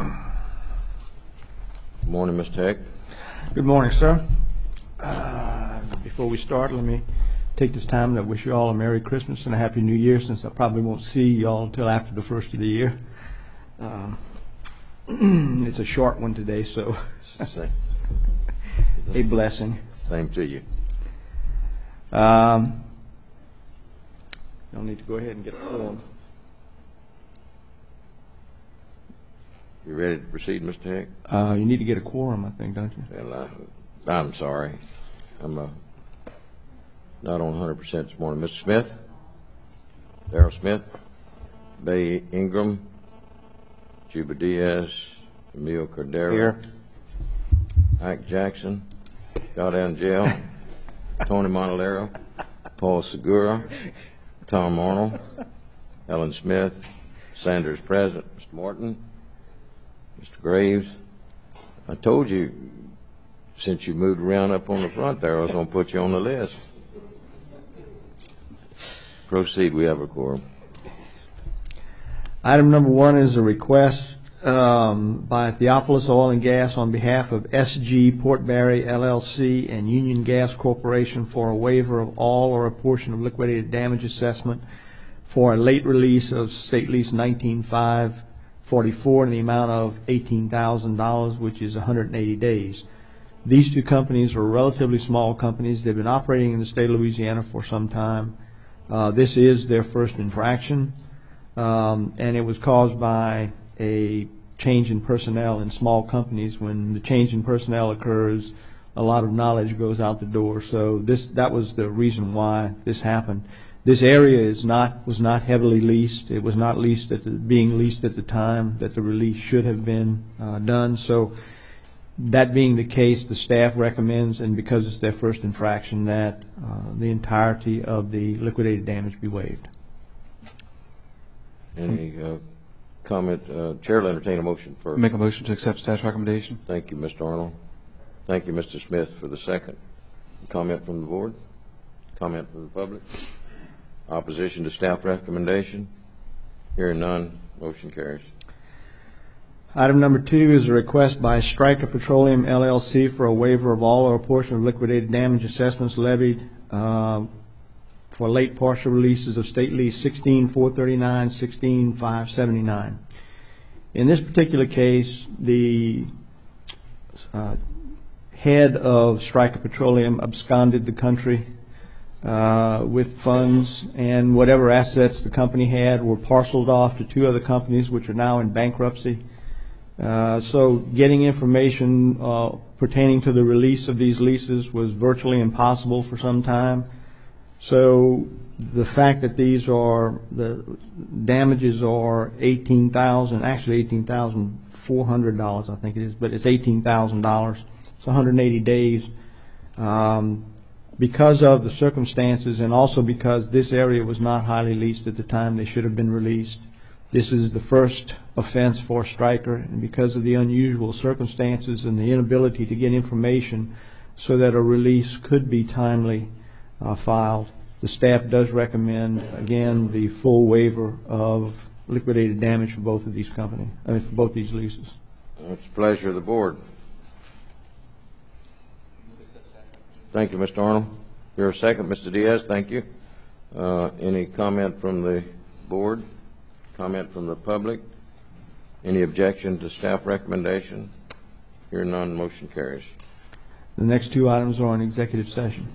Good morning, Mister Heck. Good morning, sir. Uh, Before we start, let me take this time to wish you all a Merry Christmas and a Happy New Year, since I probably won't see you all until after the first of the year. Uh, It's a short one today, so Same, a blessing. same to you. Um, You'll need to go ahead and get a form. You ready to proceed, Mister Heck? Uh, You need to get a quorum, I think, don't you? Well, I, I'm sorry. I'm uh, not on one hundred percent this morning. Mister Smith? Darrell Smith? Bay Ingram? Juba Diaz? Emil Cordero? Here. Ike Jackson? Scott Angel? Tony Mondalero? Paul Segura? Tom Arnold? Ellen Smith? Sanders present. Mister Morton? Mister Graves? I told you, since you moved around up on the front there, I was going to put you on the list. Proceed, we have a quorum. Item number one is a request um, by Theophilus Oil and Gas on behalf of S G Portbury L L C and Union Gas Corporation for a waiver of all or a portion of liquidated damage assessment for a late release of State Lease nineteen five forty-four in the amount of eighteen thousand dollars, which is one hundred eighty days. These two companies are relatively small companies. They've been operating in the state of Louisiana for some time. Uh, this is their first infraction, um, and it was caused by a change in personnel in small companies. When the change in personnel occurs, a lot of knowledge goes out the door. So this that was the reason why this happened. This area is not was not heavily leased. It was not leased at the, being leased at the time that the release should have been uh, done. So that being the case, the staff recommends, and because it's their first infraction, that uh, the entirety of the liquidated damage be waived. Any uh, comment? Uh, Chair will entertain a motion for. Make a motion to accept staff's recommendation. Thank you, Mister Arnold. Thank you, Mister Smith, for the second. Comment from the board? Comment from the public? Opposition to staff recommendation? Hearing none, motion carries. Item number two is a request by Stryker Petroleum L L C for a waiver of all or a portion of liquidated damage assessments levied uh, for late partial releases of State Lease sixteen four thirty-nine, sixteen five seventy-nine. In this particular case, the uh, head of Stryker Petroleum absconded the country uh, with funds, and whatever assets the company had were parceled off to two other companies which are now in bankruptcy. Uh, so getting information uh, pertaining to the release of these leases was virtually impossible for some time. So the fact that these are, the damages are eighteen thousand dollars, actually eighteen thousand four hundred dollars I think it is, but it's eighteen thousand dollars. It's one hundred eighty days. Um, because of the circumstances, and also because this area was not highly leased at the time they should have been released, this is the first offense for Stryker, and because of the unusual circumstances and the inability to get information so that a release could be timely uh, filed, the staff does recommend, again, the full waiver of liquidated damage for both of these companies, I mean, for both these leases. It's the pleasure of the board. Thank you, Mister Arnold. Your second, Mister Diaz. Thank you. Uh, any comment from the board? Comment from the public? Any objection to staff recommendation? Hearing none, motion carries. The next two items are on executive session.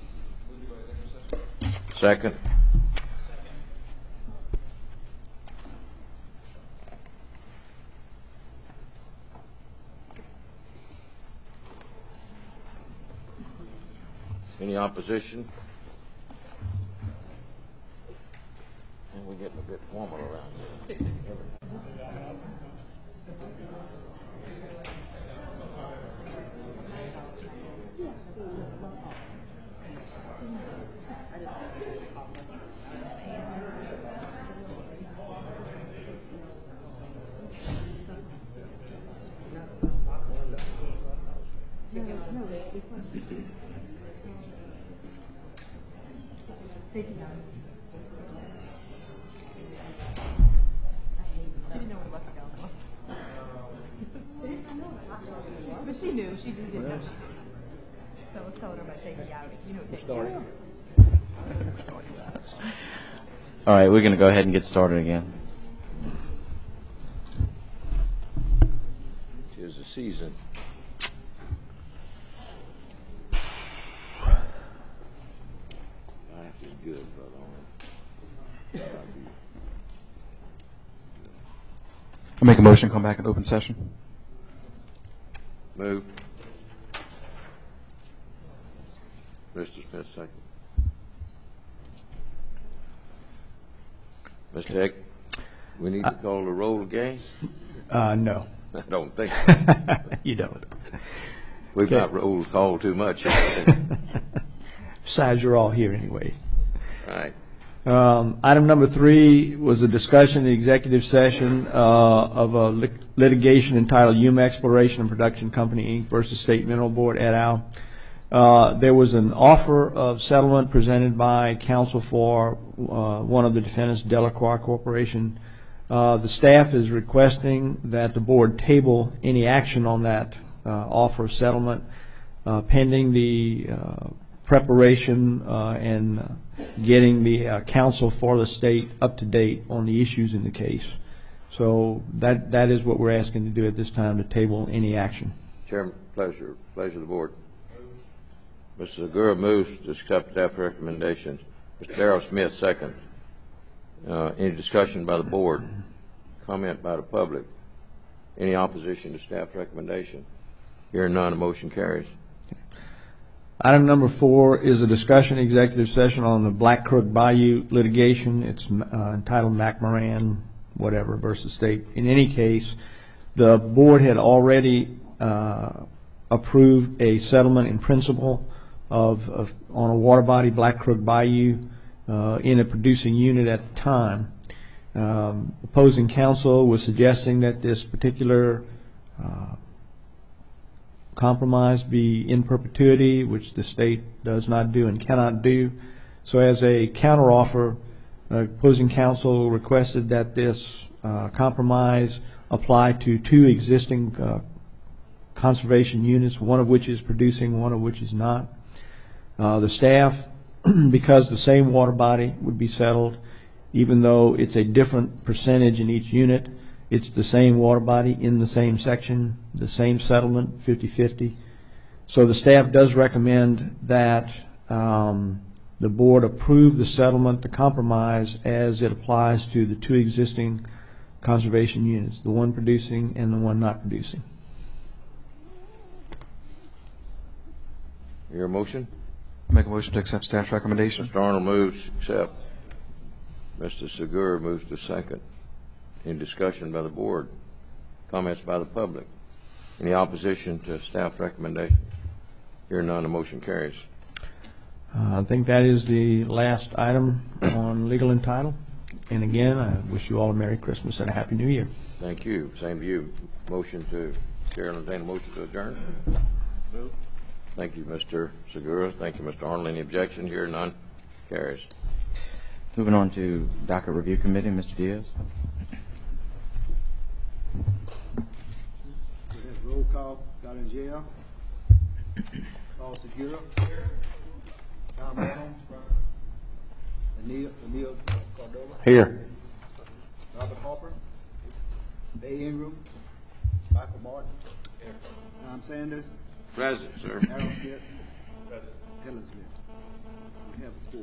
Second. Any opposition? We're getting a bit formal around here. She didn't know what the fuck was. But she knew. She just didn't know she did. So I was told her about taking you out. You know, take you out. All right, we're going to go ahead and get started again. Tis the season. Life is good, brother. I make a motion to come back in open session. Move. Mister Smith, second. Mister Heck, we need to call the roll again? Uh, no. I don't think so. You don't. We've Okay. not roll called too much. Besides, you're all here anyway. Right. Um, item number three was a discussion in the executive session uh, of a lit- litigation entitled Yuma Exploration and Production Company, Incorporated versus State Mineral Board et al. Uh, there was an offer of settlement presented by counsel for uh, one of the defendants, Delacroix Corporation. Uh, the staff is requesting that the board table any action on that uh, offer of settlement uh, pending the uh, preparation uh, and uh, getting the uh, counsel for the state up to date on the issues in the case. So that that is what we're asking to do at this time, to table any action. Chairman, pleasure, pleasure of the board. Mister Segura moves to accept staff recommendations. Mister Darrell Smith, second. Uh, any discussion by the board? Comment by the public? Any opposition to staff recommendation? Hearing none, the motion carries. Item number four is a discussion executive session on the Black Crook Bayou litigation. It's uh, entitled McMoran, whatever, versus state. In any case, the board had already uh, approved a settlement in principle of, of on a water body, Black Crook Bayou, uh, in a producing unit at the time. Um, opposing counsel was suggesting that this particular uh, compromise be in perpetuity, which the state does not do and cannot do. So as a counteroffer, uh, opposing counsel requested that this uh, compromise apply to two existing uh, conservation units, one of which is producing, one of which is not. Uh, the staff, because the same water body would be settled, even though it's a different percentage in each unit, it's the same water body in the same section, the same settlement, fifty fifty. So the staff does recommend that um, the board approve the settlement, the compromise, as it applies to the two existing conservation units, the one producing and the one not producing. Your motion? Make a motion to accept staff's recommendation. Mister Arnold moves to accept. Mister Segura moves to second. Any discussion by the board? Comments by the public? Any opposition to staff recommendation? Hearing none, the motion carries. Uh, I think that is the last item on legal and title. And again, I wish you all a Merry Christmas and a Happy New Year. Thank you. Same to you. Motion to, Chair will entertain a motion to adjourn. Move. Thank you, Mister Segura. Thank you, Mister Arnold. Any objection? Hearing none, carries. Moving on to Docket Review Committee, Mister Diaz. We have roll call. Scott in jail. Paul Segura. Tom Arnold. Anil, Anil Cordova. Here. Robert Harper. Bay Ingram. Michael Martin. Here. Tom Sanders. Present, sir. Harold Smith. Present. Helen Smith. We have four.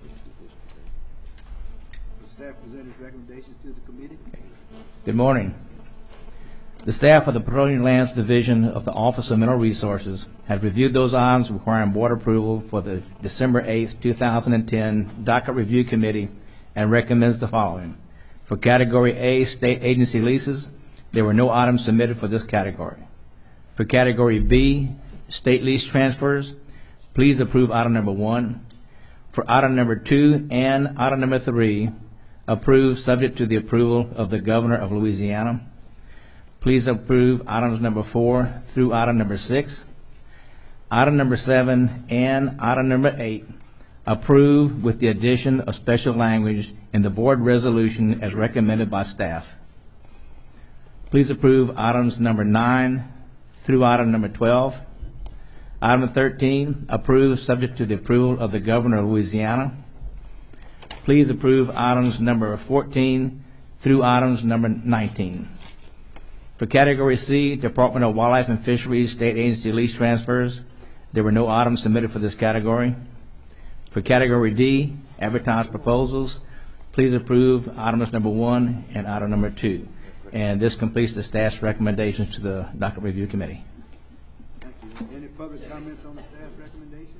The staff presented recommendations to the committee. Good morning. The staff of the Petroleum Lands Division of the Office of Mineral Resources has reviewed those items requiring board approval for the December eighth, two thousand ten Docket Review Committee and recommends the following. For Category A, state agency leases, there were no items submitted for this category. For Category B, state lease transfers, please approve item number one. For item number two and item number three, approve subject to the approval of the Governor of Louisiana. Please approve items number four through item number six. Item number seven and item number eight, approve with the addition of special language in the board resolution as recommended by staff. Please approve items number nine through item number twelve. Item thirteen, approve subject to the approval of the Governor of Louisiana. Please approve items number fourteen through items number nineteen. For Category C, Department of Wildlife and Fisheries State Agency lease transfers, there were no items submitted for this category. For Category D, advertised proposals, please approve items number one and item number two. And this completes the staff's recommendations to the Docket Review Committee. Thank you. Any public comments on the staff recommendation?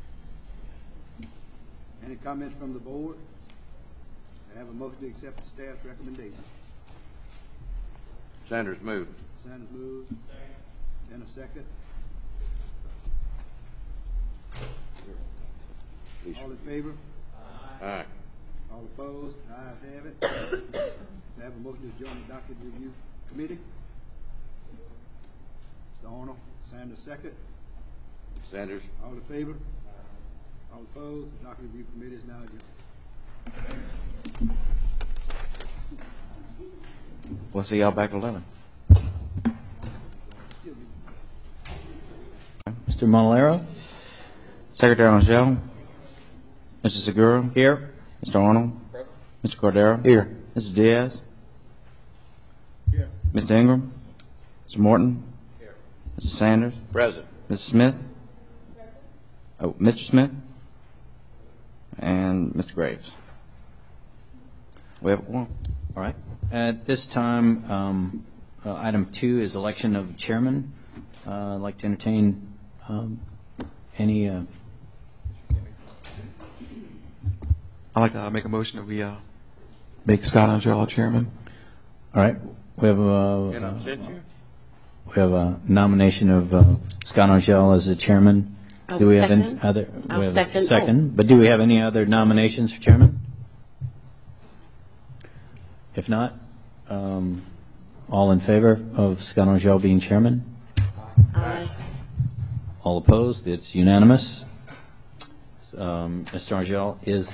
Any comments from the board? I have a motion to accept the staff's recommendation. Sanders moved. Sanders moves. And a second. All in favor? Aye. All opposed? The ayes have it. I have a motion to join the Docket Review Committee. Mister Arnold, Sanders second. Sanders. All in favor? All opposed? The Docket Review Committee is now adjourned. We'll see y'all back at eleven. Mister Montalero? Secretary Angel. Mister Segura. Here. Mister Arnold. Mister Cordero. Here. Mister Diaz. Here. Mister Ingram. Mister Morton. Here. Mister Sanders. Present. Mister Smith. Oh, Mister Smith. And Mister Graves. We have a quorum. All right. At this time, um, uh, item two is election of chairman. Uh, I'd like to entertain um, any. Uh, I'd like to make a motion that we uh, make Scott Angelo chairman. all right. We have a. Can I Uh, upset you? we have a nomination of uh, Scott Angel as the chairman. I'll do we have any second. other? I'll we have second. A second. But do we have any other nominations for chairman? If not, um, all in favor of Scott Angel being chairman? Aye. All opposed? It's unanimous. Um, Mister Angel is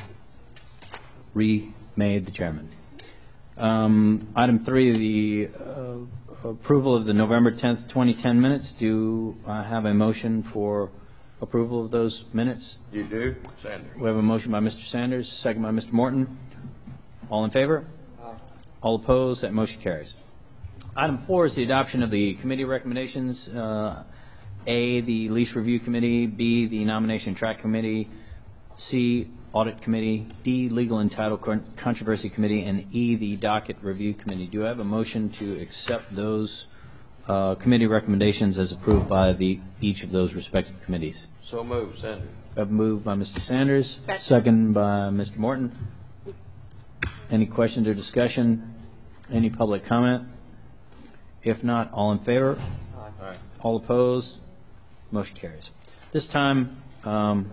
remade the chairman. Um, item three, the uh, approval of the November tenth, twenty ten minutes. Do I have a motion for approval of those minutes? You do? Sanders. We have a motion by Mister Sanders, second by Mister Morton. All in favor? All opposed? That motion carries. Item four is the adoption of the committee recommendations. Uh, A, the lease review committee. B, the nomination and track committee. C, audit committee. D, legal and title con- controversy committee. And E, the docket review committee. Do I have a motion to accept those uh, committee recommendations as approved by the each of those respective committees? So moved, Sanders. I have moved by Mister Sanders, Second. second by Mister Morton. Any questions or discussion? Any public comment? If not, all in favor? Aye. All opposed? Motion carries. This time, um,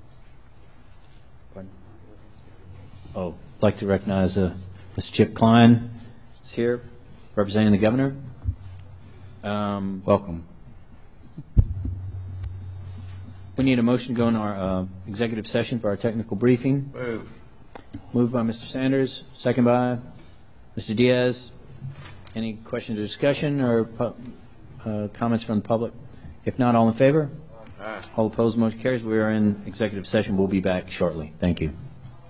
oh, I'd like to recognize uh, Mister Chip Klein is here, representing the governor. Um, Welcome. we need a motion to go in our uh, executive session for our technical briefing. Move. Moved by Mister Sanders, second by Mister Diaz. Any questions or discussion or pu- uh, comments from the public? If not, all in favor? Aye. All opposed, motion carries. We are in executive session. We'll be back shortly. Thank you.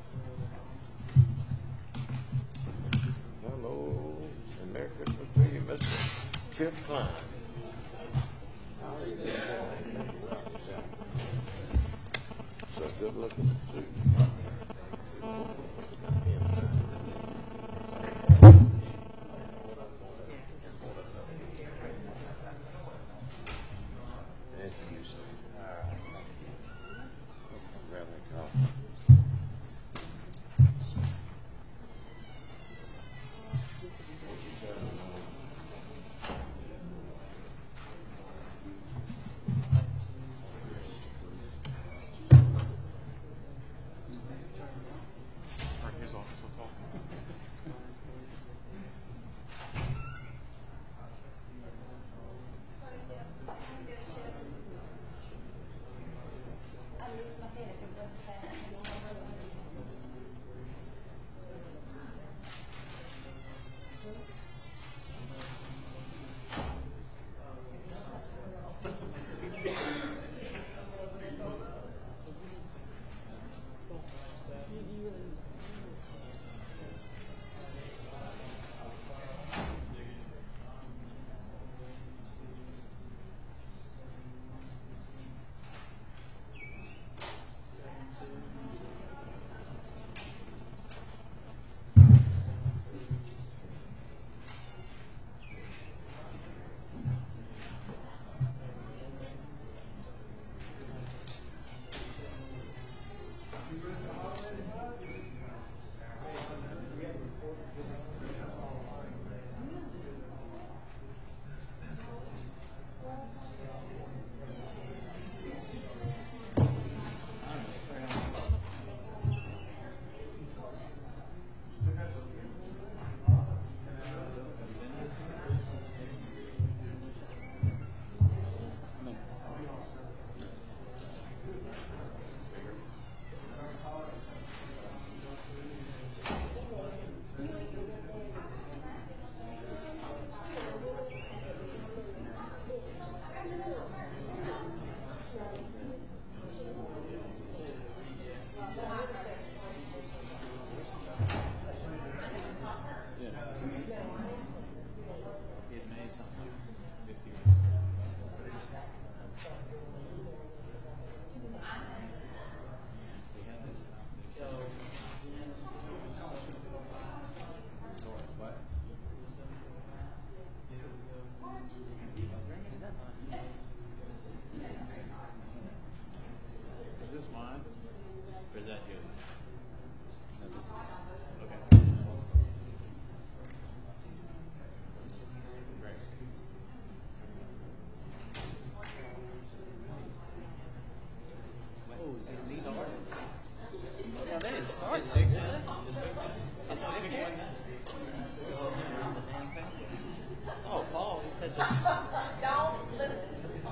Hello, and Merry Christmas to you, Mister Chip Klein. So good looking suit. Thank you, sir. Grab that coffee. Don't listen to them.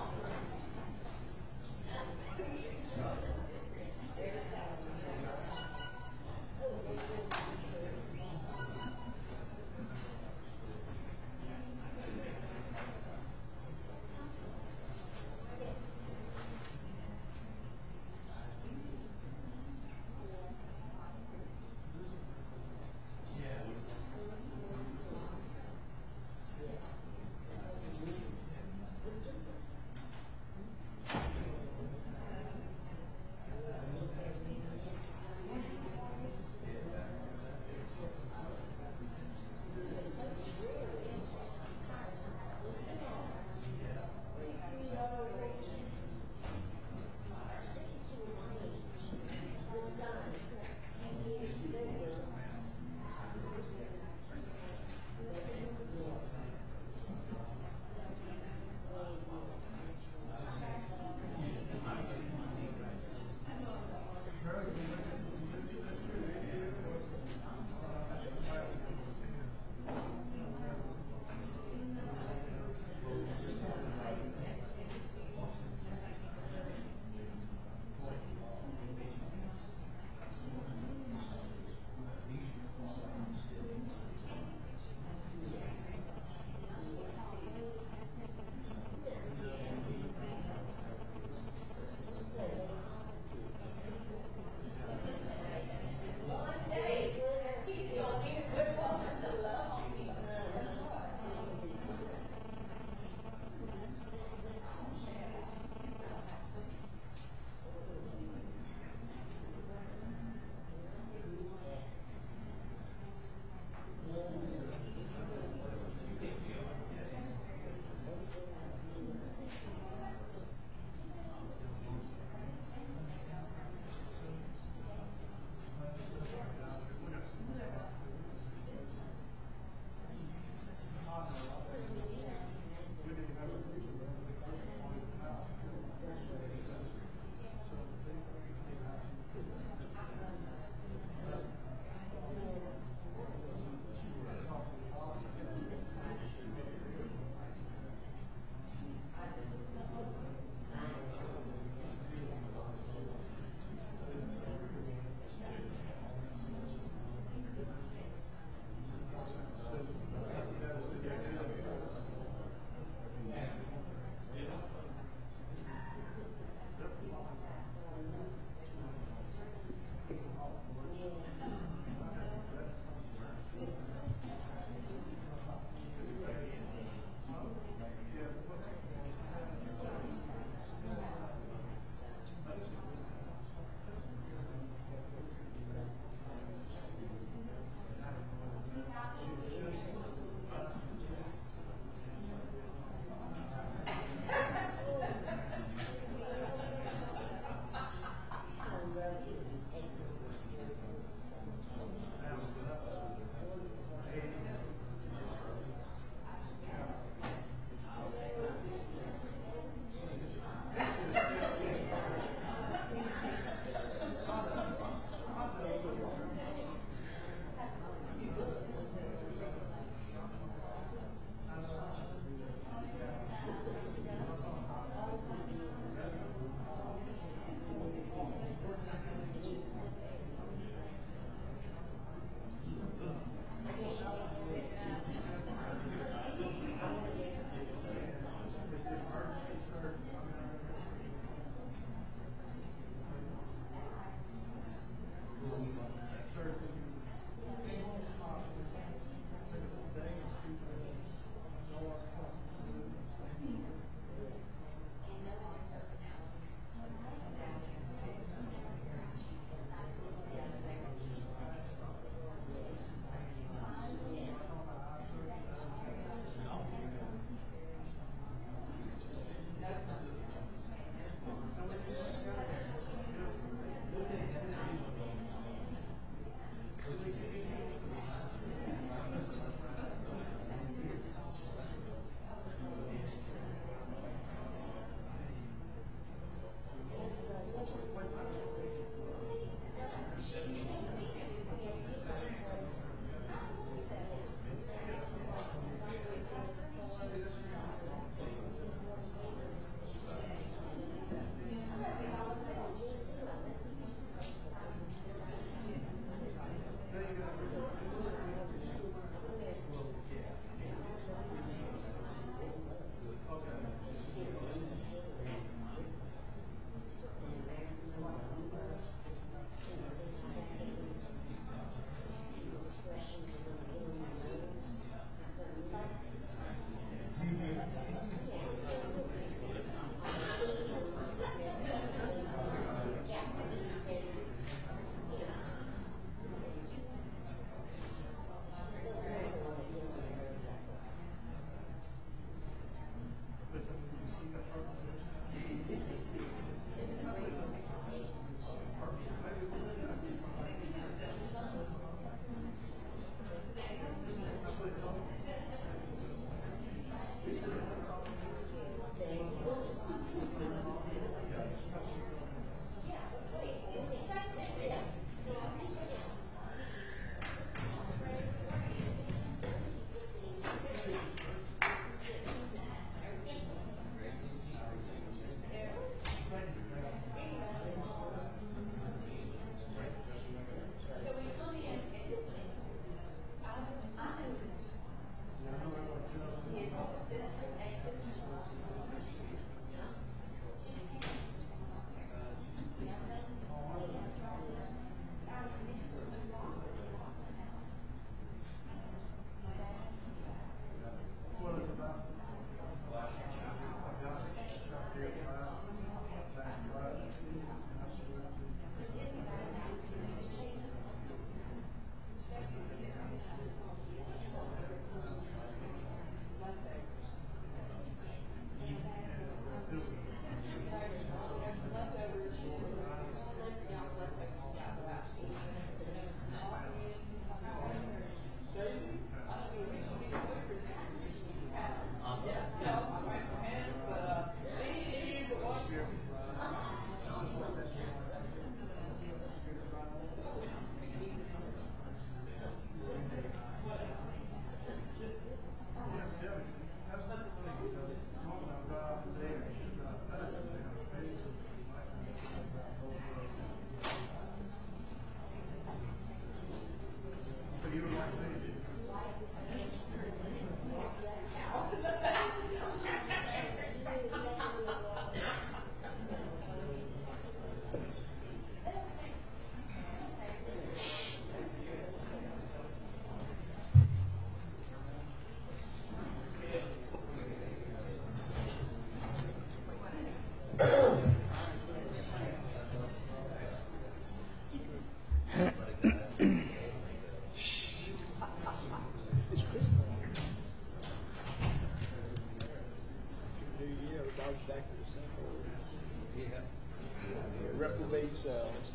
about exactly the same. Yeah. Reprobate cells.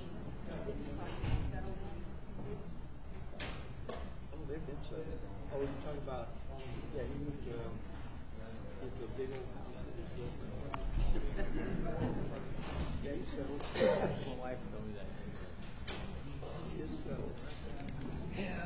Oh, they've been settled. Oh, you're talking about, yeah, he moved, um, it's a big old house that is built. Yeah, he's settled. My wife told me that. He is settled. Yeah.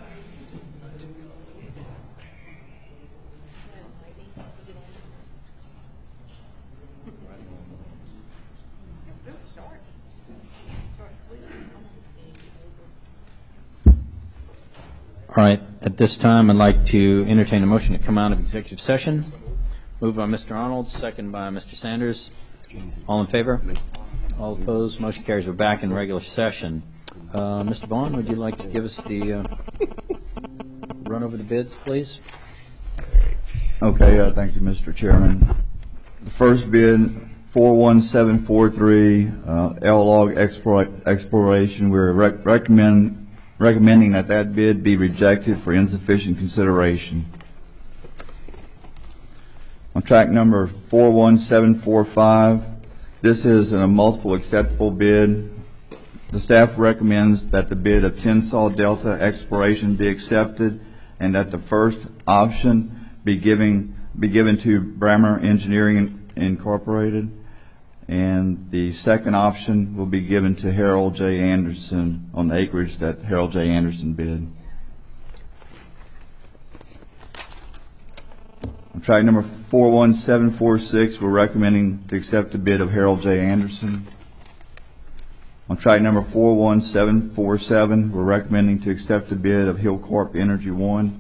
All right. At this time, I'd like to entertain a motion to come out of executive session. Moved by Mister Arnold, second by Mister Sanders. All in favor? All opposed? Motion carries. We're back in regular session. Uh, Mister Vaughn, would you like to give us the uh, run over the bids, please? Okay, uh, thank you, Mister Chairman. The first bid, four one seven four three, uh, L-Log Explor- Exploration. We're rec- recommend recommending that that bid be rejected for insufficient consideration. On track number four one seven four five, this is a multiple acceptable bid. The staff recommends that the bid of Tensol Delta Exploration be accepted and that the first option be giving be given to Brammer Engineering Incorporated, and the second option will be given to Harold J. Anderson on the acreage that Harold J. Anderson bid. On track number four one seven four six, we're recommending to accept the bid of Harold J. Anderson. On track number four one seven four seven, we're recommending to accept the bid of Hillcorp Energy One.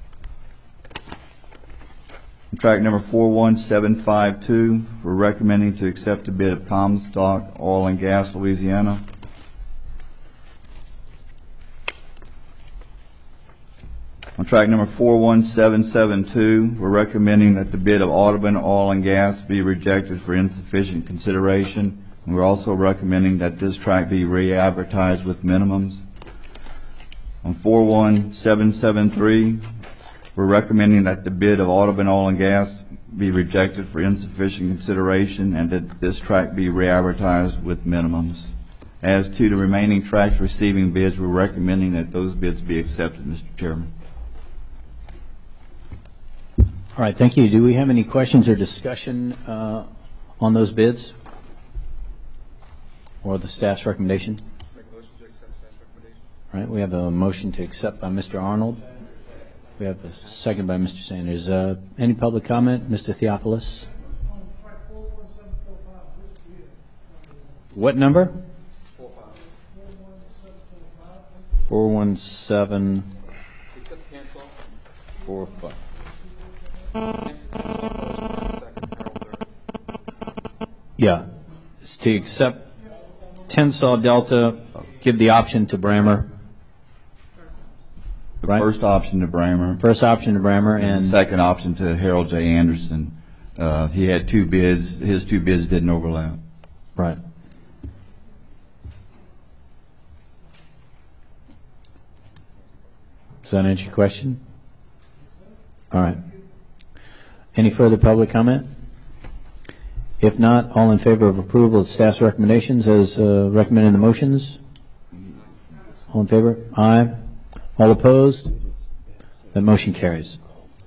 On track number four one seven five two, we're recommending to accept the bid of Comstock Oil and Gas Louisiana. On track number four one seven seven two, we're recommending that the bid of Audubon Oil and Gas be rejected for insufficient consideration. And we're also recommending that this track be re-advertised with minimums. On four one seven seven three, we're recommending that the bid of Audubon Oil and Gas be rejected for insufficient consideration and that this track be re-advertised with minimums. As to the remaining tracks receiving bids, we're recommending that those bids be accepted, Mister Chairman. All right, thank you. Do we have any questions or discussion uh, on those bids or the staff's recommendation? Make motion to accept staff's recommendation. All right, we have a motion to accept by Mister Arnold. We have a second by Mister Sanders. Uh, any public comment? Mister Theophilus? What number? four one seven four five. Yeah. It's to accept Tensol Delta, give the option to Brammer. The Right. first option to Brammer. First option to Brammer And and the second option to Harold J. Anderson. Uh, he had two bids. His two bids didn't overlap. right. Does that answer your question? All right. Any further public comment? If not, all in favor of approval of staff's recommendations as uh, recommended in the motions? All in favor? Aye. All opposed? That motion carries.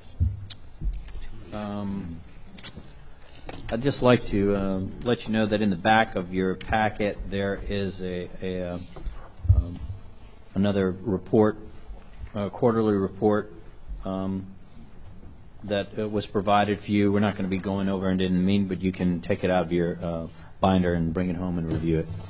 Um, I'd just like to uh, let you know that in the back of your packet there is a, a uh, um, another report, a quarterly report um, that uh, was provided for you. We're not going to be going over and didn't mean, but you can take it out of your uh, binder and bring it home and review it.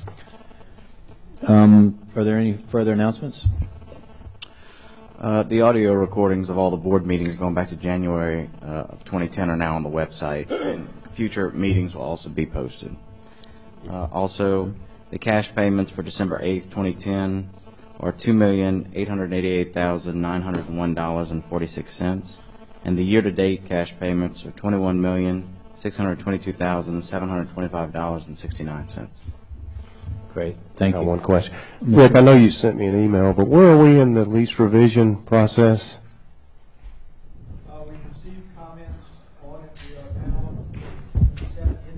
Um, are there any further announcements? Uh, the audio recordings of all the board meetings going back to January uh, of twenty ten are now on the website, and future meetings will also be posted. Uh, also, the cash payments for December eighth, twenty ten are two million eight hundred eighty-eight thousand nine hundred one dollars and forty-six cents, and the year-to-date cash payments are twenty-one million six hundred twenty-two thousand seven hundred twenty-five dollars and sixty-nine cents. Great. Thank I got you. one question. Rick, I know you sent me an email, but where are we in the lease revision process? Uh, we received comments on it. We are now set in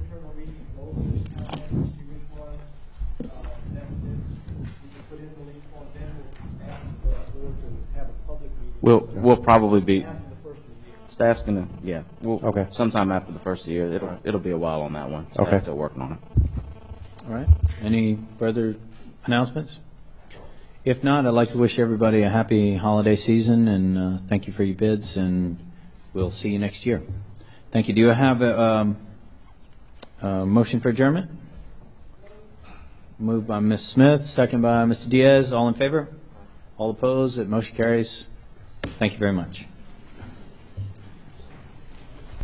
We'll, we'll probably be, staff's gonna, yeah, we'll, Okay. sometime after the first of the year. It'll, it'll be a while on that one. Okay. Staff's still working on it. All right. Any further announcements? If not, I'd like to wish everybody a happy holiday season, and uh, thank you for your bids, and we'll see you next year. Thank you. Do you have a, um, a motion for adjournment? Moved by Miz Smith, second by Mister Diaz. All in favor? All opposed? That motion carries. Thank you very much.